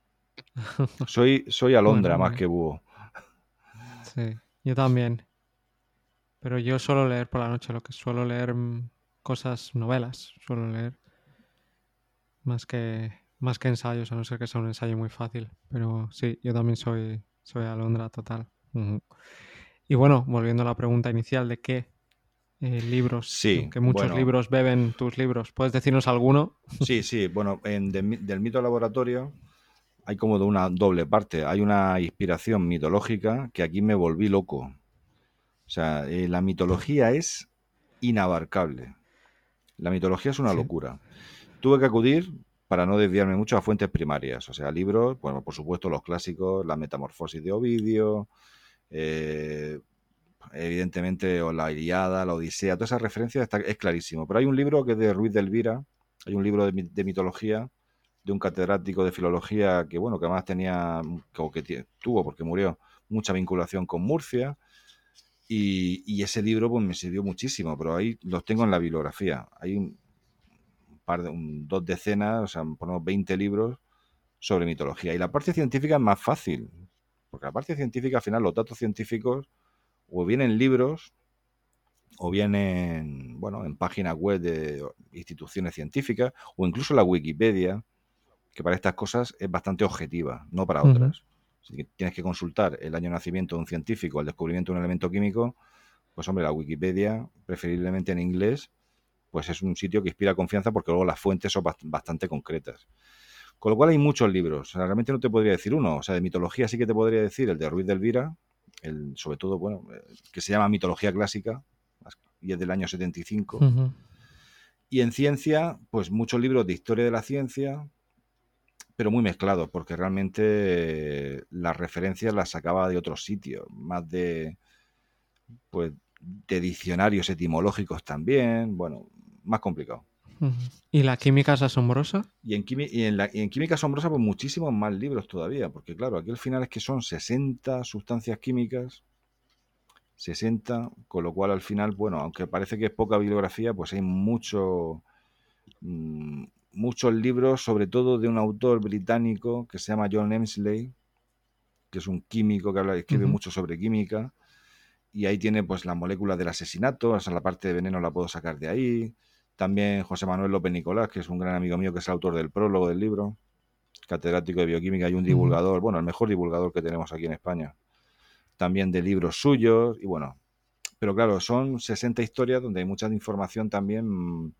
Soy, soy Bueno, alondra más bueno. que búho. Sí, yo también. Pero yo suelo leer por la noche, lo que suelo leer mm, cosas, novelas, suelo leer más que, más que ensayos, a no ser que sea un ensayo muy fácil. Pero sí, yo también soy, soy alondra total. Ujú. Y bueno, volviendo a la pregunta inicial de qué eh, libros, Sí, que muchos bueno, libros beben tus libros, ¿puedes decirnos alguno? sí, sí, bueno, en de mi- del mito laboratorio hay como de una doble parte. Hay una inspiración mitológica que aquí me volví loco. O sea, eh, la mitología es inabarcable. La mitología es una Sí. locura. Tuve que acudir, para no desviarme mucho, a fuentes primarias. O sea, libros, bueno, por supuesto, los clásicos, la Metamorfosis de Ovidio, eh, evidentemente, o la Ilíada, la Odisea, todas esas referencias está, es clarísimo. Pero hay un libro que es de Ruiz de Elvira, hay un libro de, mi- de mitología de un catedrático de filología que, bueno, que además tenía, o que tie- tuvo, porque murió, mucha vinculación con Murcia. Y, y ese libro pues me sirvió muchísimo, pero ahí los tengo en la bibliografía. Hay un par de un- dos decenas, o sea, por lo menos veinte libros sobre mitología. Y la parte científica es más fácil, porque la parte científica, al final, los datos científicos o vienen en libros o vienen, bueno, en páginas web de instituciones científicas o incluso la Wikipedia, que para estas cosas es bastante objetiva, no para Ujú. otras. Si tienes que consultar el año de nacimiento de un científico, el descubrimiento de un elemento químico, pues hombre, la Wikipedia, preferiblemente en inglés, pues es un sitio que inspira confianza porque luego las fuentes son bast- bastante concretas. Con lo cual hay muchos libros. O sea, realmente no te podría decir uno. O sea, de mitología sí que te podría decir el de Ruiz de Elvira, el, sobre todo, bueno, eh, que se llama Mitología Clásica, y es del año setenta y cinco. Ujú. Y en ciencia, pues muchos libros de historia de la ciencia, pero muy mezclados, porque realmente eh, las referencias las sacaba de otros sitios, más de, pues, de diccionarios etimológicos también, bueno, más complicado. Ujú. ¿Y la química es asombrosa? Y en, quimi- y en, la- y en química asombrosa, pues muchísimos más libros todavía, porque claro, aquí al final es que son sesenta sustancias químicas, sesenta, con lo cual al final, bueno, aunque parece que es poca bibliografía, pues hay mucho, mm, muchos libros, sobre todo de un autor británico que se llama John Emsley, que es un químico que habla, escribe Ujú. mucho sobre química, y ahí tiene pues las moléculas del asesinato, o sea, la parte de veneno la puedo sacar de ahí. También José Manuel López Nicolás, que es un gran amigo mío, que es el autor del prólogo del libro, catedrático de bioquímica y un Ujú. divulgador, bueno, el mejor divulgador que tenemos aquí en España. También de libros suyos, y bueno, pero claro, son sesenta historias donde hay mucha información también mm,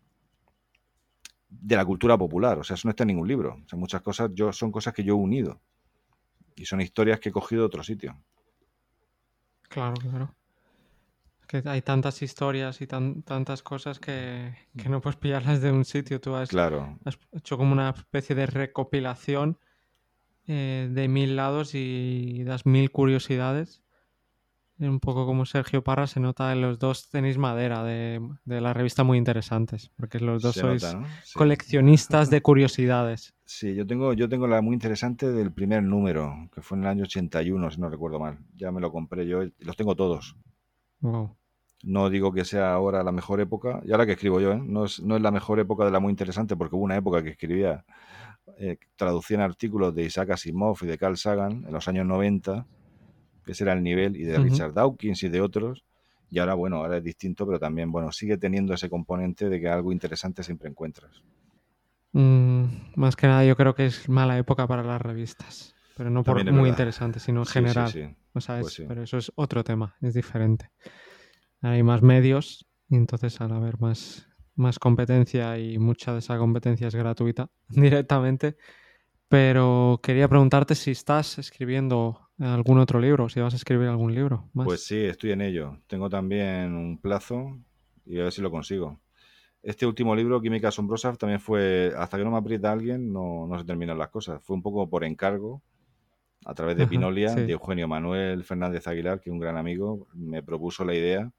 de la cultura popular, o sea, eso no está en ningún libro. O sea, muchas cosas yo, son cosas que yo he unido y son historias que he cogido de otro sitio. Claro, claro. Que hay tantas historias y tan, tantas cosas que, que no puedes pillarlas de un sitio. Tú has, Claro, has hecho como una especie de recopilación eh, de mil lados y das mil curiosidades. Un poco como Sergio Parra, se nota en los dos tenéis madera de, de la revista muy interesantes, porque los dos se nota, sois ¿no? Sí. coleccionistas de curiosidades. Sí, yo tengo, yo tengo la muy interesante del primer número, que fue en el año ochenta y uno, si no recuerdo mal. Ya me lo compré yo, y los tengo todos. Wow. No digo que sea ahora la mejor época, y ahora que escribo yo, ¿eh? No es, no es la mejor época de la muy interesante, porque hubo una época que escribía, eh, traducían artículos de Isaac Asimov y de Carl Sagan en los años noventa, que ese era el nivel, y de Ujú. Richard Dawkins y de otros, y ahora, bueno, ahora es distinto, pero también, bueno, sigue teniendo ese componente de que algo interesante siempre encuentras. Mm, más que nada yo creo que es mala época para las revistas, pero no por También es muy verdad. interesante, sino en Sí, sí, general. sí. O sea, Pues es, sí. pero eso es otro tema, es diferente. Hay más medios y entonces al haber más, más competencia y mucha de esa competencia es gratuita directamente. Pero quería preguntarte si estás escribiendo algún otro libro, si vas a escribir algún libro Pues más. sí, estoy en ello. Tengo también un plazo y a ver si lo consigo. Este último libro, Química Asombrosa, también fue, hasta que no me aprieta alguien, no, no se terminan las cosas. Fue un poco por encargo, a través de Ajá, Pinolia, de sí. Eugenio Manuel Fernández Aguilar, que es un gran amigo, me propuso la idea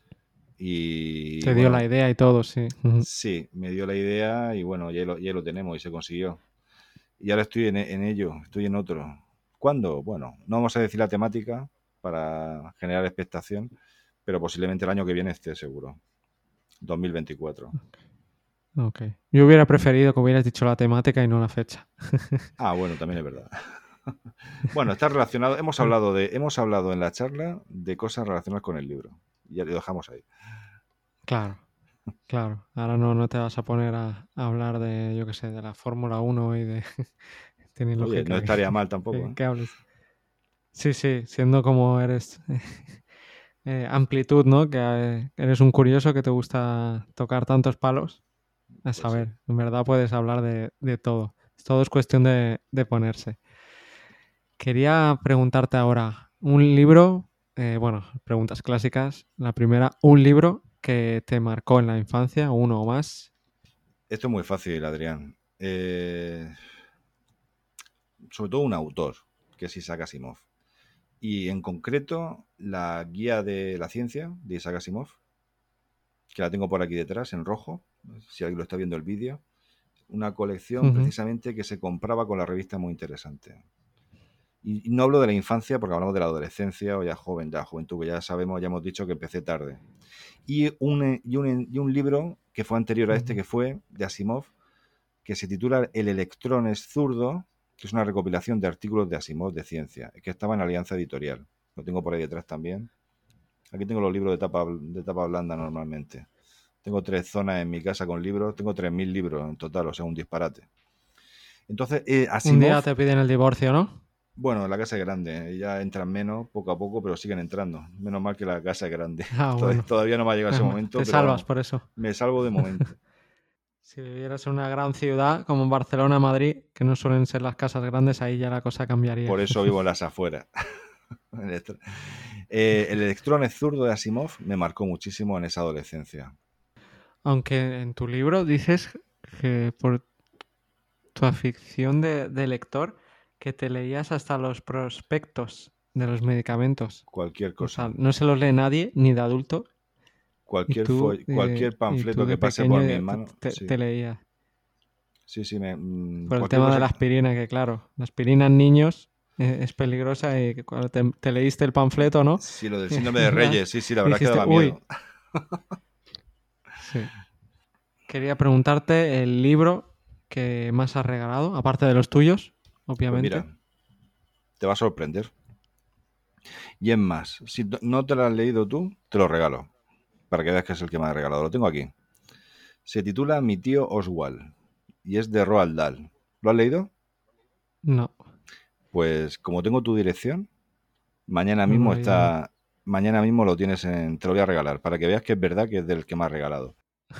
y Te dio bueno, la idea y todo, sí. Ujú. sí, me dio la idea y bueno, ya lo, ya lo tenemos y se consiguió. Y ahora estoy en, en ello, estoy en otro. ¿Cuándo? Bueno, no vamos a decir la temática para generar expectación, pero posiblemente el año que viene esté seguro, dos mil veinticuatro. Ok. Yo hubiera preferido que hubieras dicho la temática y no la fecha. Ah, bueno, también es verdad. Bueno, está relacionado, hemos hablado de, hemos hablado en la charla de cosas relacionadas con el libro. Ya lo dejamos ahí. Claro. Claro, ahora no, no te vas a poner a, a hablar de, yo qué sé, de la Fórmula uno y de... Tiene Oye, no lógica que, estaría mal tampoco, que- ¿eh? que hables. Sí, sí, siendo como eres eh, amplitud, ¿no? Que eh, eres un curioso que te gusta tocar tantos palos. A Pues sí. saber, en verdad puedes hablar de, de todo. Todo es cuestión de, de ponerse. Quería preguntarte ahora, un libro, eh, bueno, preguntas clásicas. La primera, un libro que te marcó en la infancia, uno o más. Esto es muy fácil, Adrián. Eh, sobre todo un autor, que es Isaac Asimov. Y en concreto, la guía de la ciencia de Isaac Asimov, que la tengo por aquí detrás, en rojo, si alguien lo está viendo el vídeo. Una colección Ujú. precisamente que se compraba con la revista, muy interesante. Y, y no hablo de la infancia porque hablamos de la adolescencia o ya joven, ya juventud, que ya sabemos, ya hemos dicho que empecé tarde. Y un, y un, y un libro que fue anterior a este, Ujú. que fue de Asimov, que se titula El electrón es zurdo, que es una recopilación de artículos de Asimov de ciencia, que estaba en Alianza Editorial. Lo tengo por ahí detrás también. Aquí tengo los libros de tapa, de tapa blanda normalmente. Tengo tres zonas en mi casa con libros, tengo tres mil libros en total, o sea, un disparate. Entonces, eh, Un Asimov, día te piden el divorcio, ¿no? bueno, la casa es grande, ¿eh? Ya entran menos poco a poco, pero siguen entrando. Menos mal que la casa es grande. Ah, Todavía, bueno. todavía no me ha llegado ese momento, Te pero salvas vamos, por eso. me salvo de momento. Si vivieras en una gran ciudad como Barcelona, Madrid, que no suelen ser las casas grandes, ahí ya la cosa cambiaría. Por eso vivo en las afueras. eh, el electrón es zurdo de Asimov me marcó muchísimo en esa adolescencia. Aunque en tu libro dices que por tu afición de, de lector, que te leías hasta los prospectos de los medicamentos. Cualquier O sea, cosa. no se los lee nadie, ni de adulto, y Cualquier, tú, fo- eh, cualquier y tú panfleto de que pase pequeño por mis ya te, manos, te- sí. te leías. Sí, sí, me, mm, Por el cualquier tema de cosa la que... aspirina, que claro, la aspirina en niños eh, es peligrosa y que cuando te, te leíste el panfleto, ¿no? Sí, lo del síndrome de Ya Reyes, sí, sí, la verdad es que dijiste, daba uy, miedo. sí. Quería preguntarte el libro que más has regalado, aparte de los tuyos, Pues obviamente. mira, te va a sorprender. Y es más, si no te lo has leído tú, te lo regalo, para que veas que es el que me ha regalado. Lo tengo aquí. Se titula Mi tío Oswald y es de Roald Dahl. ¿Lo has leído? No, Pues como tengo tu dirección, mañana no me mismo lo he leído, no. está, mañana mismo lo tienes en, te lo voy a regalar, para que veas que es verdad que es del que me ha regalado.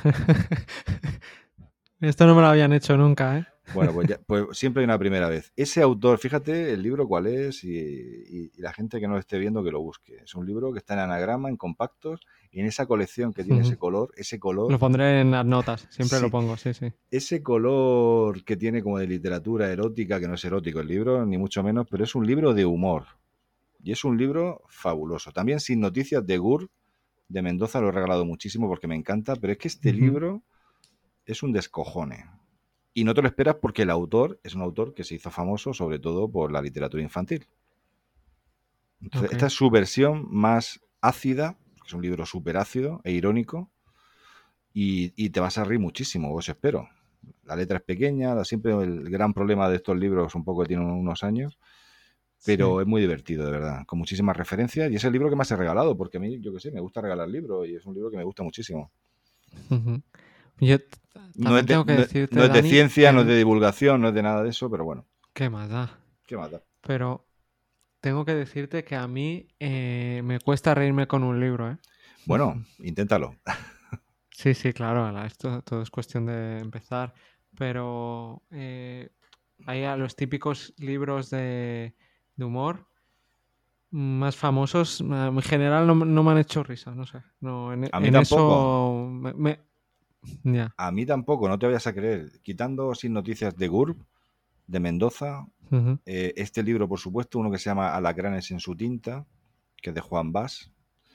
Esto no me lo habían hecho nunca, ¿eh? Bueno, pues, ya, pues siempre hay una primera vez. Ese autor, fíjate el libro cuál es y, y- y la gente que no lo esté viendo que lo busque. Es un libro que está en anagrama, en compactos, y en esa colección que tiene ese color, ese Lo color, pondré en las notas, siempre lo sí, pongo, sí, sí. ese color que tiene como de literatura erótica, que no es erótico el libro, ni mucho menos, pero es un libro de humor. Y es un libro fabuloso. También Sin Noticias de Gur, de Mendoza, lo he regalado muchísimo porque me encanta, pero es que este Ujú. libro es un descojone. Y no te lo esperas porque el autor es un autor que se hizo famoso sobre todo por la literatura infantil. Entonces, Ok. esta es su versión más ácida, que es un libro súper ácido e irónico, y, y te vas a reír muchísimo, os espero. La letra es pequeña, siempre el gran problema de estos libros un poco que tienen unos años, Sí. pero es muy divertido, de verdad, con muchísimas referencias, y es el libro que más he regalado, porque a mí, yo qué sé, me gusta regalar libros, y es un libro que me gusta muchísimo. Ujú. Yo t- No es también de, tengo que no, no decirte, es de Dani, que ciencia, a no es mí... de divulgación, no es de nada de eso, pero bueno, ¿Qué más da? ¿qué más da? Pero tengo que decirte que a mí eh, me cuesta reírme con un libro, ¿eh? Bueno, inténtalo. Sí, sí, claro, la- esto todo es cuestión de empezar, pero eh, hay a los típicos libros de, de humor más famosos, a- en general no, no me han hecho risa, no sé, no, en, A mí en tampoco. eso me, me- ya. A mí tampoco, no te vayas a creer. Quitando Sin Noticias de Gurb, de Mendoza, Ujú. eh, este libro, por supuesto, uno que se llama Alacranes en su tinta, que es de Juan Bas,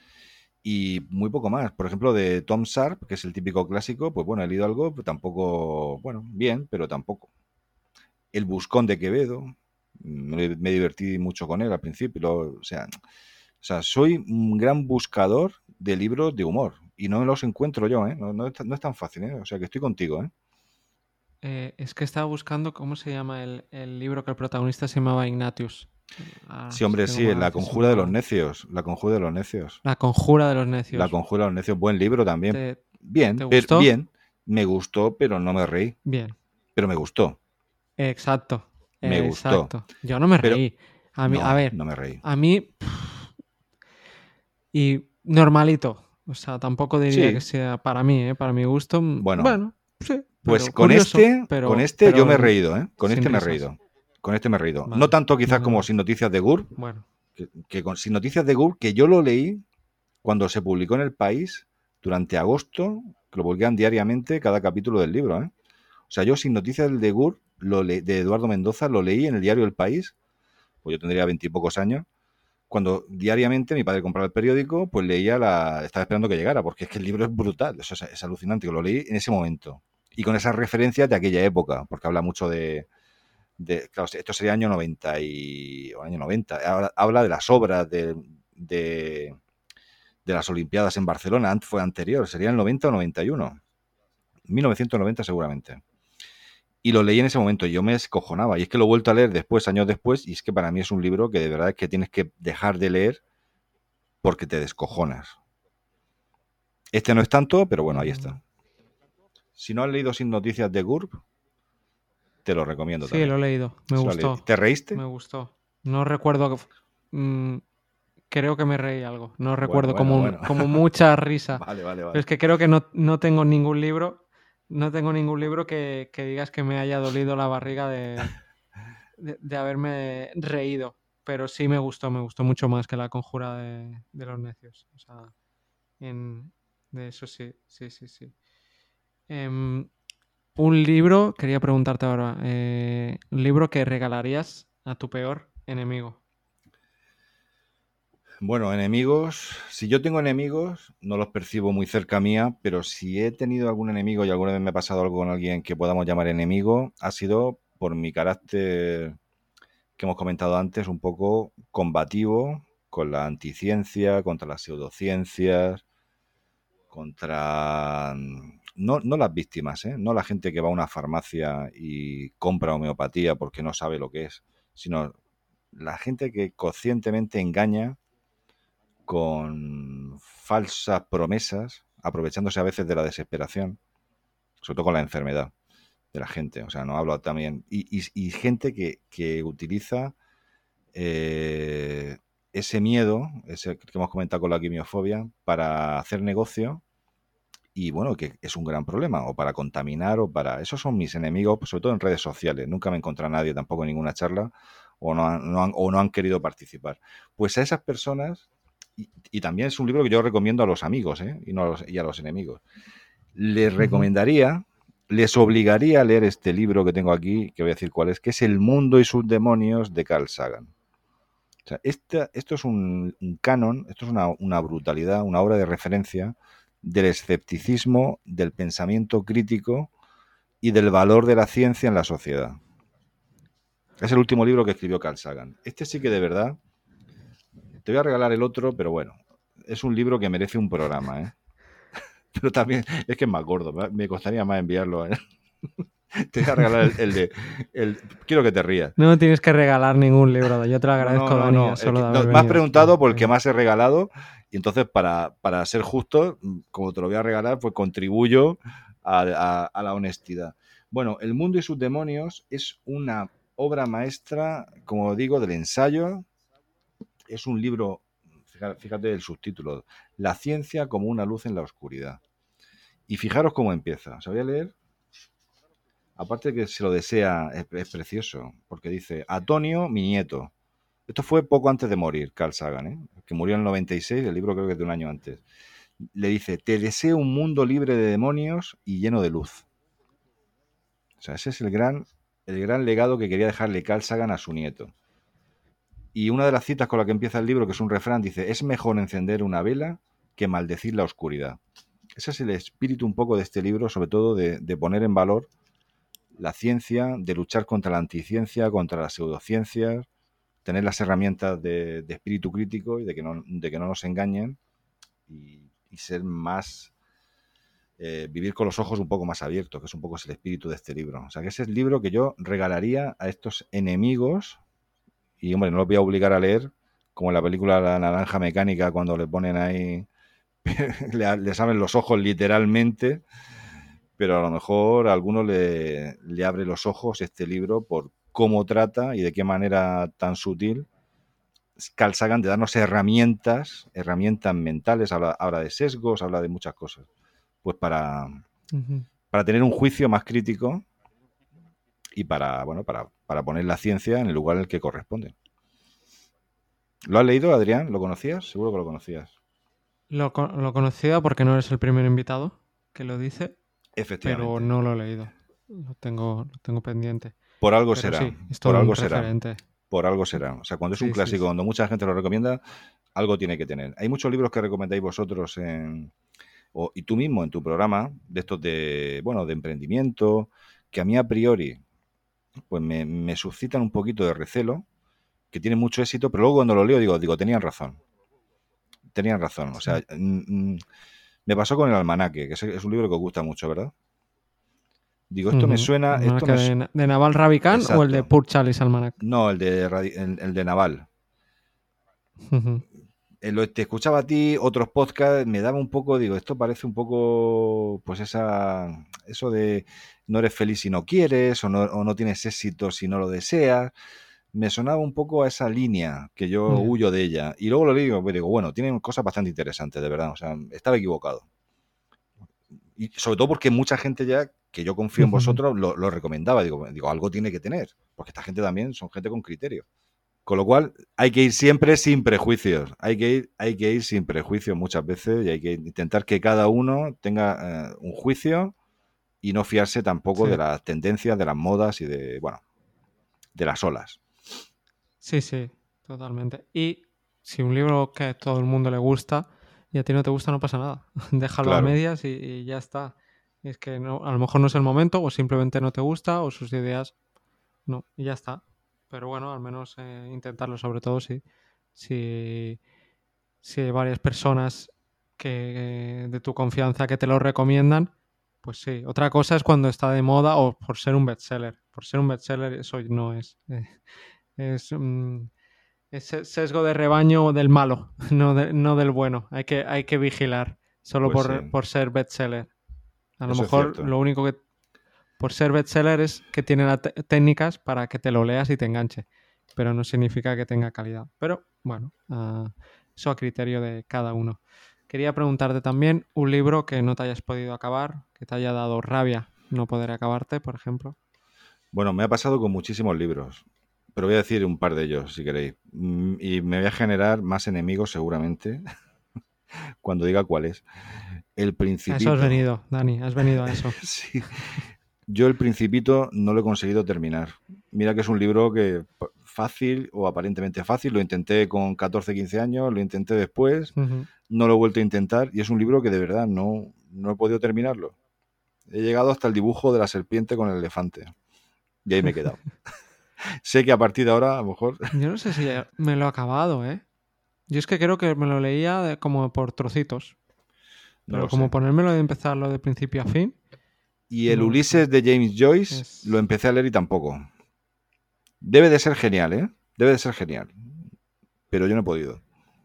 y muy poco más. Por ejemplo, de Tom Sharp, que es el típico clásico, pues bueno, he leído algo, pero tampoco, bueno, bien, pero tampoco. El Buscón de Quevedo, me, me divertí mucho con él al principio, lo- o sea, o sea, soy un gran buscador de libros de humor y no los encuentro yo, ¿eh? No, no es, tan- no es tan fácil, ¿eh? O sea, que estoy contigo, ¿eh? Eh, es que estaba buscando cómo se llama el, el libro que el protagonista se llamaba Ignatius. Ah, Sí, hombre, tengo sí, mal, a La veces se Conjura me de los va. Necios, La Conjura de los Necios. La conjura de los La necios. Conjura de los Necios, buen libro también. bien, ¿Te pero gustó? bien, me gustó, pero no me reí. Bien. Pero me gustó, Exacto, me gustó. exacto. Yo no me Pero reí. A mí, a no, ver, no me reí. a mí y normalito. O sea, tampoco diría que Sí, sea para mí, ¿eh? Para mi gusto, mm, bueno, bueno, sí, pues pero con curioso, este, con pero este yo me pero he n reído, ¿eh? Con sin este me he risas. reído. Con este me he reído. No Vale, tanto quizás menos como mal. Sin Noticias de Gur, Bueno, que, que con Sin Noticias de Gur, que yo lo leí cuando se publicó en El País durante agosto, que lo publicaban diariamente cada capítulo del libro, ¿eh? O sea, yo Sin Noticias de Gur, lo le- de Eduardo Mendoza, lo leí en el diario El País, pues yo tendría veintipocos años, cuando diariamente mi padre compraba el periódico, pues leía la... Estaba esperando que llegara, porque es que el libro es brutal, eso es, es alucinante, que lo leí en ese momento. Y con esas referencias de aquella época, porque habla mucho de... de claro, esto sería año noventa y... o año noventa. Habla, habla de las obras de, de, de las Olimpiadas en Barcelona, fue anterior, sería el noventa o noventa y uno. mil novecientos noventa seguramente. Y lo leí en ese momento y yo me escojonaba. Y es que lo he vuelto a leer después, años después, y es que para mí es un libro que de verdad es que tienes que dejar de leer porque te descojonas. Este no es tanto, pero bueno, ahí mm, está. Si no has leído Sin Noticias de GURB, te lo recomiendo sí, lo he también. leído, me Si lo has leído. gustó, ¿Te me reíste? gustó. No recuerdo que f mm, creo que me reí algo. No Bueno, recuerdo bueno, como un bueno. como mucha risa. Vale, vale, Pero vale. es que creo que no no tengo ningún libro no tengo ningún libro que que digas que me haya dolido la barriga de de de haberme reído. Pero sí me gustó, me gustó mucho más que La conjura de de los necios. O sea, en de eso sí, sí, sí, sí. Em, un libro, quería preguntarte ahora, eh, un libro que regalarías a tu peor enemigo. Bueno, enemigos. Si yo tengo enemigos, no los percibo muy cerca mía, pero si he tenido algún enemigo y alguna vez me ha pasado algo con alguien que podamos llamar enemigo, ha sido por mi carácter que hemos comentado antes, un poco combativo con la anticiencia, contra las pseudociencias, contra... No, no las víctimas, ¿eh? No la gente que va a una farmacia y compra homeopatía porque no sabe lo que es, sino la gente que conscientemente engaña con falsas promesas, aprovechándose a veces de la desesperación, sobre todo con la enfermedad de la gente. O sea, no hablo también... Y, y, y gente que, que utiliza eh, ese miedo, ese que hemos comentado con la quimiofobia, para hacer negocio y bueno, que es un gran problema, o para contaminar, o para... Esos son mis enemigos, sobre todo en redes sociales. Nunca me encontré a nadie tampoco en ninguna charla, o no han, no han, o no han querido participar. Pues a esas personas, y, y, también es un libro que yo recomiendo a los amigos, ¿eh? y, no a los, y a los enemigos, les Ujú. recomendaría, les obligaría a leer este libro que tengo aquí, que voy a decir cuál es, que es El mundo y sus demonios de Carl Sagan. O sea, esta, esto es un, un canon, esto es una, una brutalidad, una obra de referencia del escepticismo, del pensamiento crítico y del valor de la ciencia en la sociedad. Es el último libro que escribió Carl Sagan. Este sí que de verdad, te voy a regalar el otro, pero bueno, es un libro que merece un programa, ¿eh? Pero también es que es más gordo, me costaría más enviarlo, ¿eh? Te voy a regalar el, el de... El, quiero que te rías. No tienes que regalar ningún libro. Yo te lo No, no, agradezco, no, Dani, ya no. El solo que, de no haber me has venido aquí. preguntado por el que Venga. más he regalado y entonces para, para ser justo, como te lo voy a regalar, pues contribuyo a, a, a la honestidad. Bueno, El mundo y sus demonios es una obra maestra, como digo, del ensayo. Es un libro, fíjate el subtítulo, La ciencia como una luz en la oscuridad. Y fijaros cómo empieza. Os voy a leer. Aparte de que se lo desea, es, es precioso, porque dice, Antonio, mi nieto. Esto fue poco antes de morir, Carl Sagan, ¿eh? Que murió en el noventa y seis, el libro creo que es de un año antes. Le dice, te deseo un mundo libre de demonios y lleno de luz. O sea, ese es el gran, el gran legado que quería dejarle Carl Sagan a su nieto. Y una de las citas con la que empieza el libro, que es un refrán, dice, es mejor encender una vela que maldecir la oscuridad. Ese es el espíritu un poco de este libro, sobre todo de, de poner en valor la ciencia, de luchar contra la anticiencia, contra las pseudociencias, tener las herramientas de, de espíritu crítico y de que no, de que no nos engañen y, y ser más, eh, vivir con los ojos un poco más abiertos, que es un poco es el espíritu de este libro. O sea, que ese es el libro que yo regalaría a estos enemigos y, hombre, no los voy a obligar a leer como en la película La Naranja Mecánica cuando le ponen ahí le, les abren los ojos literalmente, pero a lo mejor a alguno le, le abre los ojos este libro por cómo trata y de qué manera tan sutil Carl Sagan de darnos herramientas, herramientas mentales, habla, habla de sesgos, habla de muchas cosas, pues para, Ujú. para tener un juicio más crítico y para, bueno, para, para poner la ciencia en el lugar en el que corresponde. ¿Lo has leído, Adrián? ¿Lo conocías? Seguro que lo conocías. Lo, co- lo conocía porque no eres el primer invitado que lo dice, pero Efectivamente. no lo he leído. Lo tengo, lo tengo pendiente. Por algo Pero será, sí, es por todo un algo será, referente. por algo será. O sea, cuando es un Sí, sí, clásico, sí. cuando mucha gente lo recomienda, algo tiene que tener. Hay muchos libros que recomendáis vosotros en, o, y tú mismo en tu programa, de estos de, bueno, de emprendimiento, que a mí a priori pues me, me suscitan un poquito de recelo, que tienen mucho éxito, pero luego cuando lo leo digo, digo, tenían razón. Tenían razón. O sea, Sí. mm, mm, me pasó con el almanaque, que es, es un libro que os gusta mucho, ¿verdad? Digo, esto me Ujú. suena, esto ¿Almanaque me... de, su- Na- de Naval Ravikant o el de Exacto. Pur Chalice Almanac? No, el de, Radi- el, el de Naval. Ujú. Eh, lo, te escuchaba a ti, otros podcasts, me daba un poco, digo, esto parece un poco, pues esa, eso de no eres feliz si no quieres, o no, o no tienes éxito si no lo deseas. Me sonaba un poco a esa línea que yo Ya. huyo de ella. Y luego lo digo, pues digo, bueno, tienen cosas bastante interesantes, de verdad. O sea, estaba equivocado. Y sobre todo porque mucha gente ya, que yo confío en Ujú. vosotros, lo, lo recomendaba. Digo, digo, algo tiene que tener, porque esta gente también son gente con criterio. Con lo cual, hay que ir siempre sin prejuicios. Hay que ir, hay que ir sin prejuicios muchas veces y hay que intentar que cada uno tenga eh, un juicio y no fiarse tampoco de Sí, las tendencias, de las modas y de, bueno, de las olas. sí, sí, totalmente. Y si un libro que a todo el mundo le gusta y a ti no te gusta, no pasa nada. Déjalo a Claro, medias y, y ya está. Es que no, a lo mejor no es el momento o simplemente no te gusta o sus ideas no, y ya está. Pero bueno, al menos eh, intentarlo, sobre todo si, si, si hay varias personas que, de tu confianza que te lo recomiendan, pues sí. Otra cosa es cuando está de moda o por ser un bestseller. Por ser un bestseller eso no es. eh, es, mm, es sesgo de rebaño del malo, no, de- no del bueno. Hay que, hay que vigilar solo pues por, sí, por ser bestseller. A lo eso es mejor cierto. lo único que por ser bestseller es que tiene la te- técnicas para que te lo leas y te enganche, pero no significa que tenga calidad. Pero bueno, ah, eso a criterio de cada uno. Quería preguntarte también un libro que no te hayas podido acabar, que te haya dado rabia no poder acabarte, por ejemplo. Bueno, me ha pasado con muchísimos libros, pero voy a decir un par de ellos, si queréis. Mm, Y me voy a generar más enemigos seguramente cuando diga cuál es. El A eso has Principito. venido, Dani, has venido a eso. Sí. Yo El Principito no lo he conseguido terminar. Mira que es un libro que p- fácil o aparentemente fácil. Lo intenté con catorce, quince años, lo intenté después, Ujú. no lo he vuelto a intentar y es un libro que de verdad no, no he podido terminarlo. He llegado hasta el dibujo de la serpiente con el elefante y ahí me he quedado. Sé que a partir de ahora, a lo mejor, Yo no sé si ya me lo he acabado, ¿eh? Yo es que creo que me lo leía de- como por trocitos, no pero lo como sé. ponérmelo de empezarlo de principio a fin, Y el no lo sé. Ulises de James Joyce lo Es, empecé a leer y tampoco. Debe de ser genial, ¿eh? Debe de ser genial. Pero yo no he podido.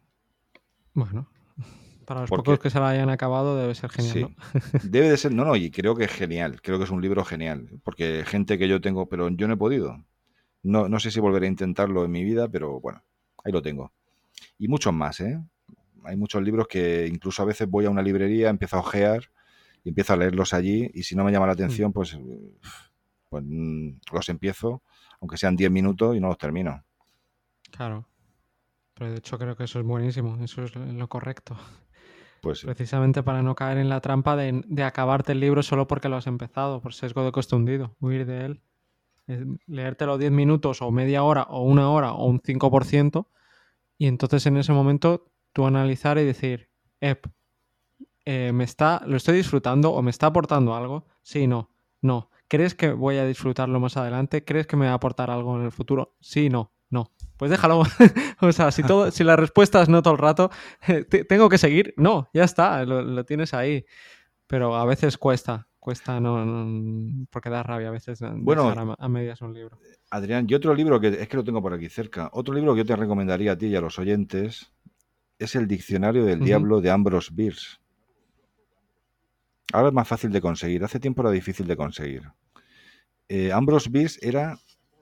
bueno, para los pocos Porque, que se lo hayan acabado debe ser genial, ¿no? sí, debe de ser, no, no, y creo que es genial. Creo que es un libro genial. Porque gente que yo tengo, pero yo no he podido. No, no sé si volveré a intentarlo en mi vida, pero bueno, ahí lo tengo. Y muchos más, ¿eh? Hay muchos libros que incluso a veces voy a una librería, empiezo a ojear y empiezo a leerlos allí. Y si no me llama la Mm, atención, pues, pues mm, los empiezo, aunque sean diez minutos y no los termino. claro, pero de hecho creo que eso es buenísimo, eso es lo correcto. Pues sí. Precisamente para no caer en la trampa de, de acabarte el libro solo porque lo has empezado, por sesgo de coste hundido, huir de él. Es leértelo diez minutos o media hora o una hora o un cinco por ciento y entonces en ese momento tú analizar y decir, Ep, eh, ¿me está, lo estoy disfrutando o me está aportando algo? Sí, no, no. ¿Crees que voy a disfrutarlo más adelante? ¿Crees que me va a aportar algo en el futuro? Sí, no, no. Pues déjalo. O sea, si, todo, si la respuesta es no todo el rato, ¿tengo que seguir? No, ya está, lo, lo tienes ahí. Pero a veces cuesta, cuesta no, no- porque da rabia a veces Bueno, dejar a, a medias un libro. Adrián, y otro libro que es que lo tengo por aquí cerca, otro libro que yo te recomendaría a ti y a los oyentes es el Diccionario del Ujú. Diablo de Ambrose Bierce. Ahora es más fácil de conseguir. Hace tiempo era difícil de conseguir. Eh, Ambrose Bierce era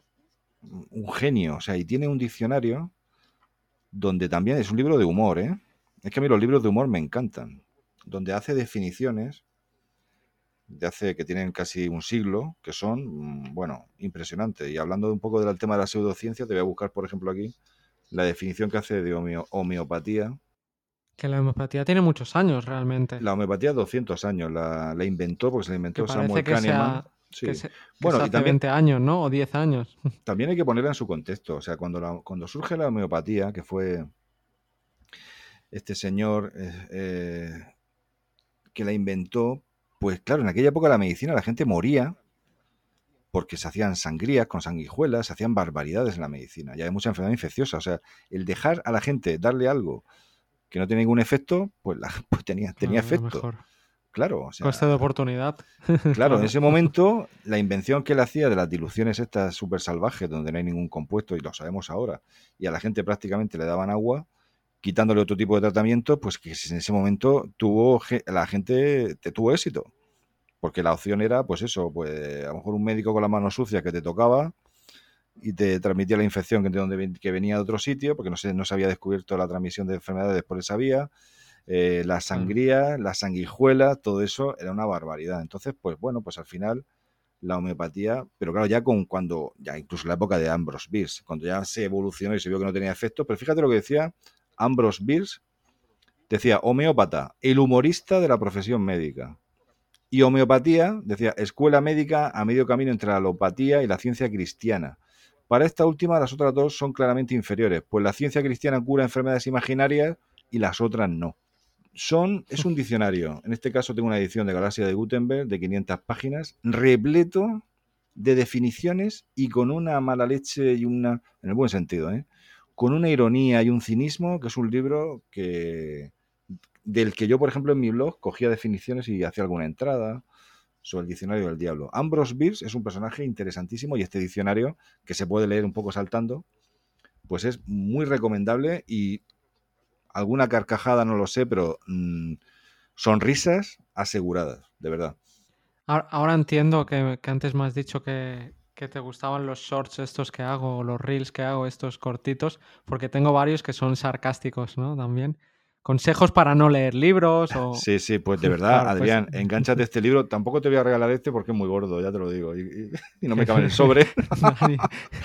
un genio, o sea, y tiene un diccionario donde también es un libro de humor, ¿eh? Es que a mí los libros de humor me encantan, donde hace definiciones de hace que tienen casi un siglo, que son, mm, bueno, impresionantes. Y hablando un poco del tema de la pseudociencia, te voy a buscar, por ejemplo, aquí la definición que hace de homeo- homeopatía. Que la homeopatía tiene muchos años realmente. La homeopatía doscientos años, la, la inventó porque se la Que inventó parece Samuel que Kahneman. sea que Sí. se, que Bueno, se y hace también, veinte años, ¿no? O diez años. también hay que ponerla en su contexto. O sea, cuando, la- cuando surge la homeopatía, que fue este señor eh, eh, que la inventó, pues claro, en aquella época la medicina la gente moría porque se hacían sangrías con sanguijuelas, se hacían barbaridades en la medicina. Y hay mucha enfermedad infecciosa. O sea, el dejar a la gente darle algo que no tiene ningún efecto, pues, la, pues tenía, tenía Claro, era efecto. mejor. Claro, o Coste de sea, oportunidad. claro, en Claro. ese momento la invención que él hacía de las diluciones estas súper salvajes, donde no hay ningún compuesto, y lo sabemos ahora, y a la gente prácticamente le daban agua, quitándole otro tipo de tratamiento, pues que en ese momento tuvo la gente te tuvo éxito. Porque la opción era, pues eso, pues a lo mejor un médico con las manos sucias que te tocaba y te transmitía la infección que, de donde, que venía de otro sitio, porque no se, no se había descubierto la transmisión de enfermedades por esa vía. Eh, la Claro. sangría, la sanguijuela, todo eso era una barbaridad. Entonces, pues bueno, pues al final la homeopatía, pero claro, ya con cuando, ya incluso en la época de Ambrose Bierce, cuando ya se evolucionó y se vio que no tenía efecto, pero fíjate lo que decía Ambrose Bierce, decía homeópata, el humorista de la profesión médica. Y homeopatía, decía, escuela médica a medio camino entre la alopatía y la ciencia cristiana. Para esta última, las otras dos son claramente inferiores, pues la ciencia cristiana cura enfermedades imaginarias y las otras no. Son, es un diccionario, en este caso tengo una edición de Galaxia de Gutenberg de quinientas páginas, repleto de definiciones y con una mala leche y una, en el buen sentido, ¿eh? Con una ironía y un cinismo, que es un libro que del que yo, por ejemplo, en mi blog cogía definiciones y hacía alguna entrada sobre el diccionario del diablo. Ambrose Bierce es un personaje interesantísimo y este diccionario, que se puede leer un poco saltando, pues es muy recomendable y alguna carcajada no lo sé, pero mmm, sonrisas aseguradas, de verdad. Ahora, ahora entiendo que, que antes me has dicho que, que te gustaban los shorts estos que hago, o los reels que hago, estos cortitos, porque tengo varios que son sarcásticos, ¿no? También. Consejos para no leer libros o... Sí, sí, pues de verdad, Claro, pues... Adrián, engánchate este libro. Tampoco te voy a regalar este porque es muy gordo, ya te lo digo, y, y, y no me cabe en el sobre. Dani.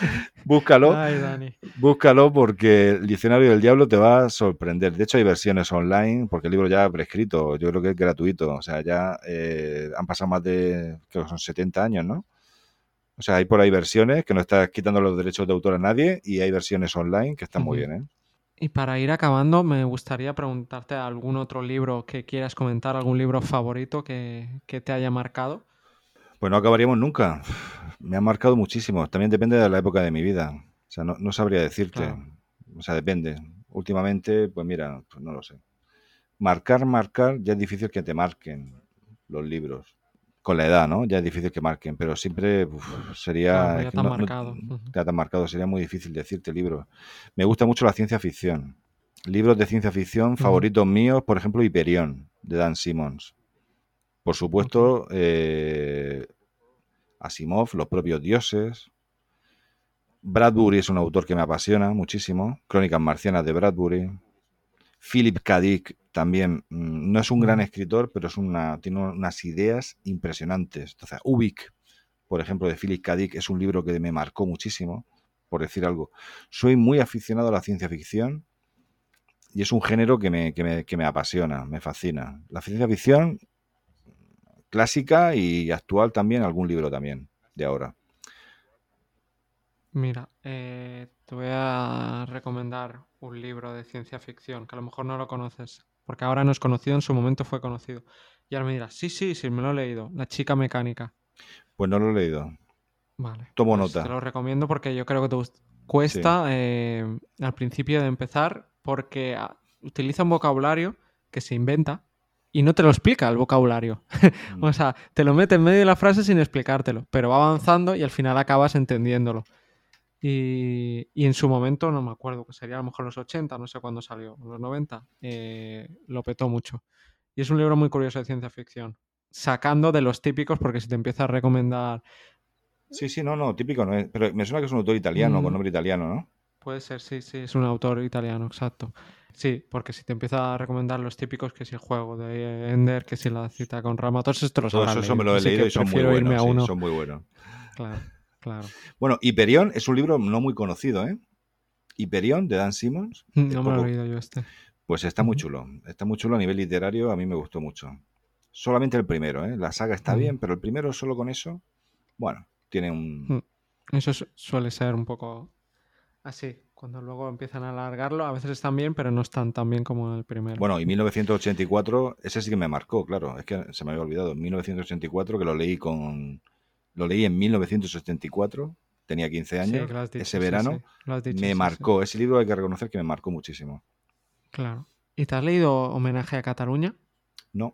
Búscalo, Ay, Dani. búscalo porque el diccionario del diablo te va a sorprender. De hecho, hay versiones online porque el libro ya ha prescrito, yo creo que es gratuito. O sea, ya eh, han pasado más de, creo que son setenta años, ¿no? O sea, hay por ahí versiones que no estás quitando los derechos de autor a nadie y hay versiones online que están muy Ujú. bien, ¿eh? Y para ir acabando, me gustaría preguntarte algún otro libro que quieras comentar, algún libro favorito que, que te haya marcado. Pues no acabaríamos nunca. Me ha marcado muchísimo. También depende de la época de mi vida. O sea, no, no sabría decirte. Claro. O sea, depende. Últimamente, pues mira, pues no lo sé. Marcar, marcar, ya es difícil que te marquen los libros. Con la edad, ¿no? Ya es difícil que marquen, pero siempre uf, Claro, sería, pues es ya que te han no, no marcado. Ujú. te ha tan marcado, sería muy difícil decirte libros. Me gusta mucho la ciencia ficción. Libros de ciencia ficción Ujú. favoritos míos, por ejemplo, Hyperion, de Dan Simmons. Por Ok. supuesto, eh, Asimov, Los propios dioses. Bradbury es un autor que me apasiona muchísimo. Crónicas marcianas de Bradbury. Philip K. Dick también mm, no es un gran Ujú. escritor, pero es una, tiene unas ideas impresionantes. Entonces, Ubik, por ejemplo, de Philip K. Dick, es un libro que me marcó muchísimo, por decir algo. Soy muy aficionado a la ciencia ficción y es un género que me, que me, que me apasiona, me fascina. La ciencia ficción clásica y actual también, algún libro también de ahora. Mira, eh, te voy a recomendar un libro de ciencia ficción que a lo mejor no lo conoces, porque ahora no es conocido, en su momento fue conocido. Y ahora me dirás, sí, sí, sí, me lo he leído, La chica mecánica. Pues no lo he leído. Vale, Tomo pues te nota. lo recomiendo porque yo creo que te gust- Sí. cuesta eh, al principio de empezar porque ah, utiliza un vocabulario que se inventa y no te lo explica el vocabulario. O Mm. sea, te lo mete en medio de la frase sin explicártelo, pero va avanzando y al final acabas entendiéndolo. Y, y en su momento, no me acuerdo, que sería a lo mejor los ochenta, no sé cuándo salió, los noventa, eh, lo petó mucho. Y es un libro muy curioso de ciencia ficción, sacando de los típicos, porque si te empieza a recomendar... Sí, sí, no, no, típico no es. Pero me suena que es un autor italiano, con mm, nombre italiano, ¿no? puede ser, sí, sí, es un autor italiano, exacto. Sí, porque si te empieza a recomendar los típicos, que si el juego de Ender, que si la cita con Rama, todos estos los Todo habrás eso, eso me leído. lo he Así leído que y son muy prefiero irme buenos, a sí, uno. son muy buenos. Claro, claro. Bueno, Hyperion es un libro no muy conocido, ¿eh? Hyperion, de Dan Simmons, es No me lo he poco, leído yo este. pues está muy Ujú, chulo. Está muy chulo a nivel literario, a mí me gustó mucho. Solamente el primero, ¿eh? La saga está ujú, bien, pero el primero solo con eso, bueno, tiene un... ujú. Eso su- suele ser un poco así. Cuando luego empiezan a alargarlo, a veces están bien, pero no están tan bien como el primero. Bueno, y mil novecientos ochenta y cuatro, ese sí que me marcó, claro, es que se me había olvidado. mil novecientos ochenta y cuatro, que lo leí con... Lo leí en mil novecientos setenta y cuatro, tenía quince Sí, años, que lo has ese dicho, sí, sí. verano, Lo has dicho, me sí, sí. marcó. Ese libro hay que reconocer que me marcó muchísimo. Claro. ¿Y te has leído Homenaje a Cataluña? No,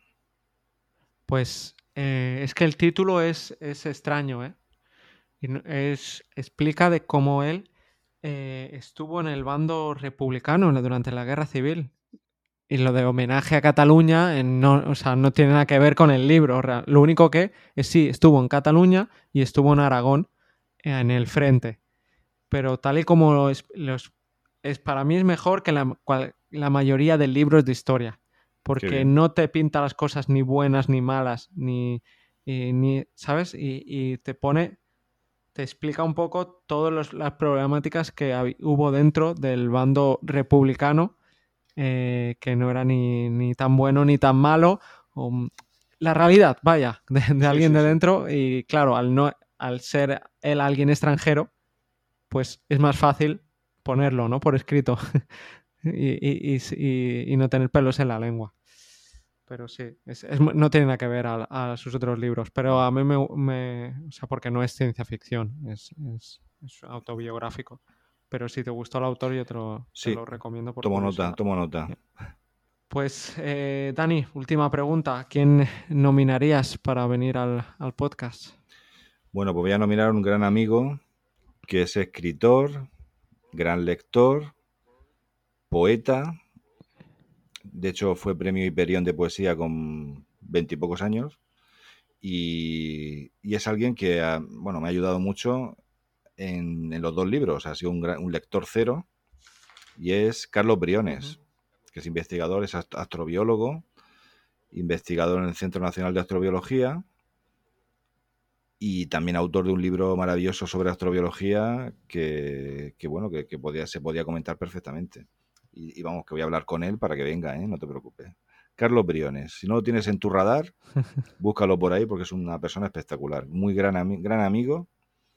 Pues eh, es que el título es, es extraño, ¿eh? Y no- es, explica de cómo él eh, estuvo en el bando republicano en la- durante la Guerra Civil. Y lo de homenaje a Cataluña eh, no, o sea, no tiene nada que ver con el libro. rea- Lo único que es sí, estuvo en Cataluña y estuvo en Aragón eh, en el frente. Pero tal y como lo es, los- es para mí es mejor que la, cual- la mayoría de libros de historia. qué Porque bien. no te pinta las cosas ni buenas ni malas, ni, y- ni ¿sabes? Y, y te pone te explica un poco todas las problemáticas que hab- hubo dentro del bando republicano, eh, que no era ni, ni tan bueno ni tan malo. o, mm, la realidad, vaya, de, de Sí, alguien sí, de sí. dentro. Y claro, al, no, al ser él alguien extranjero, pues es más fácil ponerlo, ¿no? Por escrito y, y- y- y- y no tener pelos en la lengua. Pero sí, es- es mu- no tiene nada que ver a, a sus otros libros. Pero a mí me, me- O sea, porque no es ciencia ficción, es, es- es autobiográfico. Pero si te gustó el autor, yo te lo, te Sí, lo recomiendo por tomo nota, curiosidad. tomo nota. Pues, eh, Dani, última pregunta. ¿Quién nominarías para venir al, al podcast? Bueno, pues voy a nominar a un gran amigo que es escritor, gran lector, poeta. De hecho, fue premio Hyperion de poesía con veintipocos años. Y, y es alguien que ha- bueno, me ha ayudado mucho en, en los dos libros. Ha sido un, gran- un lector cero. Y es Carlos Ujú. Briones, que es investigador, es ast- astrobiólogo, investigador en el Centro Nacional de Astrobiología y también autor de un libro maravilloso sobre astrobiología que, que bueno, que, que podía, se podía comentar perfectamente. Y, y vamos, que voy a hablar con él para que venga, ¿eh? No te preocupes. Carlos Briones, si no lo tienes en tu radar, búscalo por ahí porque es una persona espectacular, muy gran, ami- gran amigo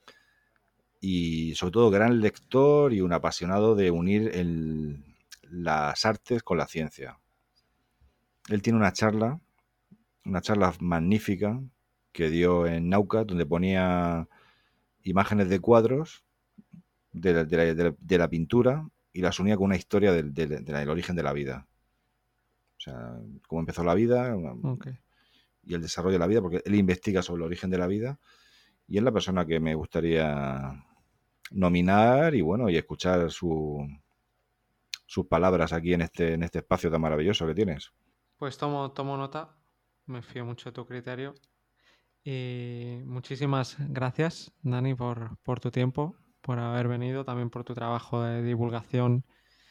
y sobre todo gran lector y un apasionado de unir el- las artes con la ciencia. Él tiene una charla, una charla magnífica que dio en Nauca, donde ponía imágenes de cuadros de la, de la- de la- de la pintura y las unía con una historia del, del- del origen de la vida. O sea, cómo empezó la vida Ok. y el desarrollo de la vida, porque él investiga sobre el origen de la vida y es la persona que me gustaría nominar y bueno, y escuchar su, sus palabras aquí en este, en este espacio tan maravilloso que tienes. Pues tomo, tomo nota. Me fío mucho de tu criterio. Y muchísimas gracias, Dani, por, por tu tiempo, por haber venido, también por tu trabajo de divulgación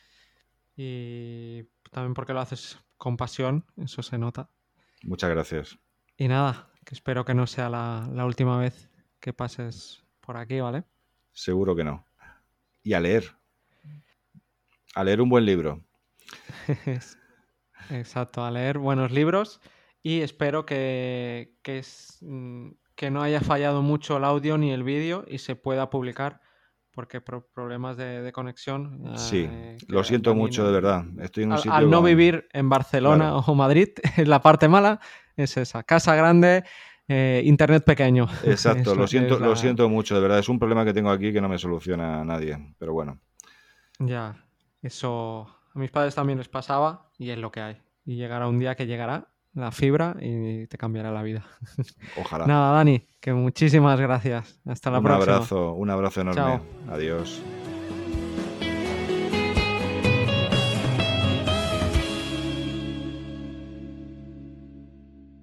y también porque lo haces con pasión, eso se nota. Muchas gracias. Y nada, que espero que no sea la, la última vez que pases por aquí, ¿vale? Seguro que no. Y a leer, a leer un buen libro. Es- Exacto, a leer buenos libros y espero que, que, es, mm, que no haya fallado mucho el audio ni el vídeo y se pueda publicar porque por problemas de, de conexión, Sí, eh, que lo siento Dani mucho de no- verdad. Estoy en un al, sitio al no con... vivir en Barcelona Claro, o Madrid, la parte mala es esa, casa grande, eh, internet pequeño. exacto, Es lo la, siento, es lo la- siento mucho, de verdad. Es un problema que tengo aquí que no me soluciona nadie. Pero bueno, Ya, eso a mis padres también les pasaba y es lo que hay. Y llegará un día que llegará, la fibra y te cambiará la vida. Ojalá. Nada, Dani, que muchísimas gracias. Hasta la Un próxima. abrazo, un abrazo enorme. Chao. Adiós.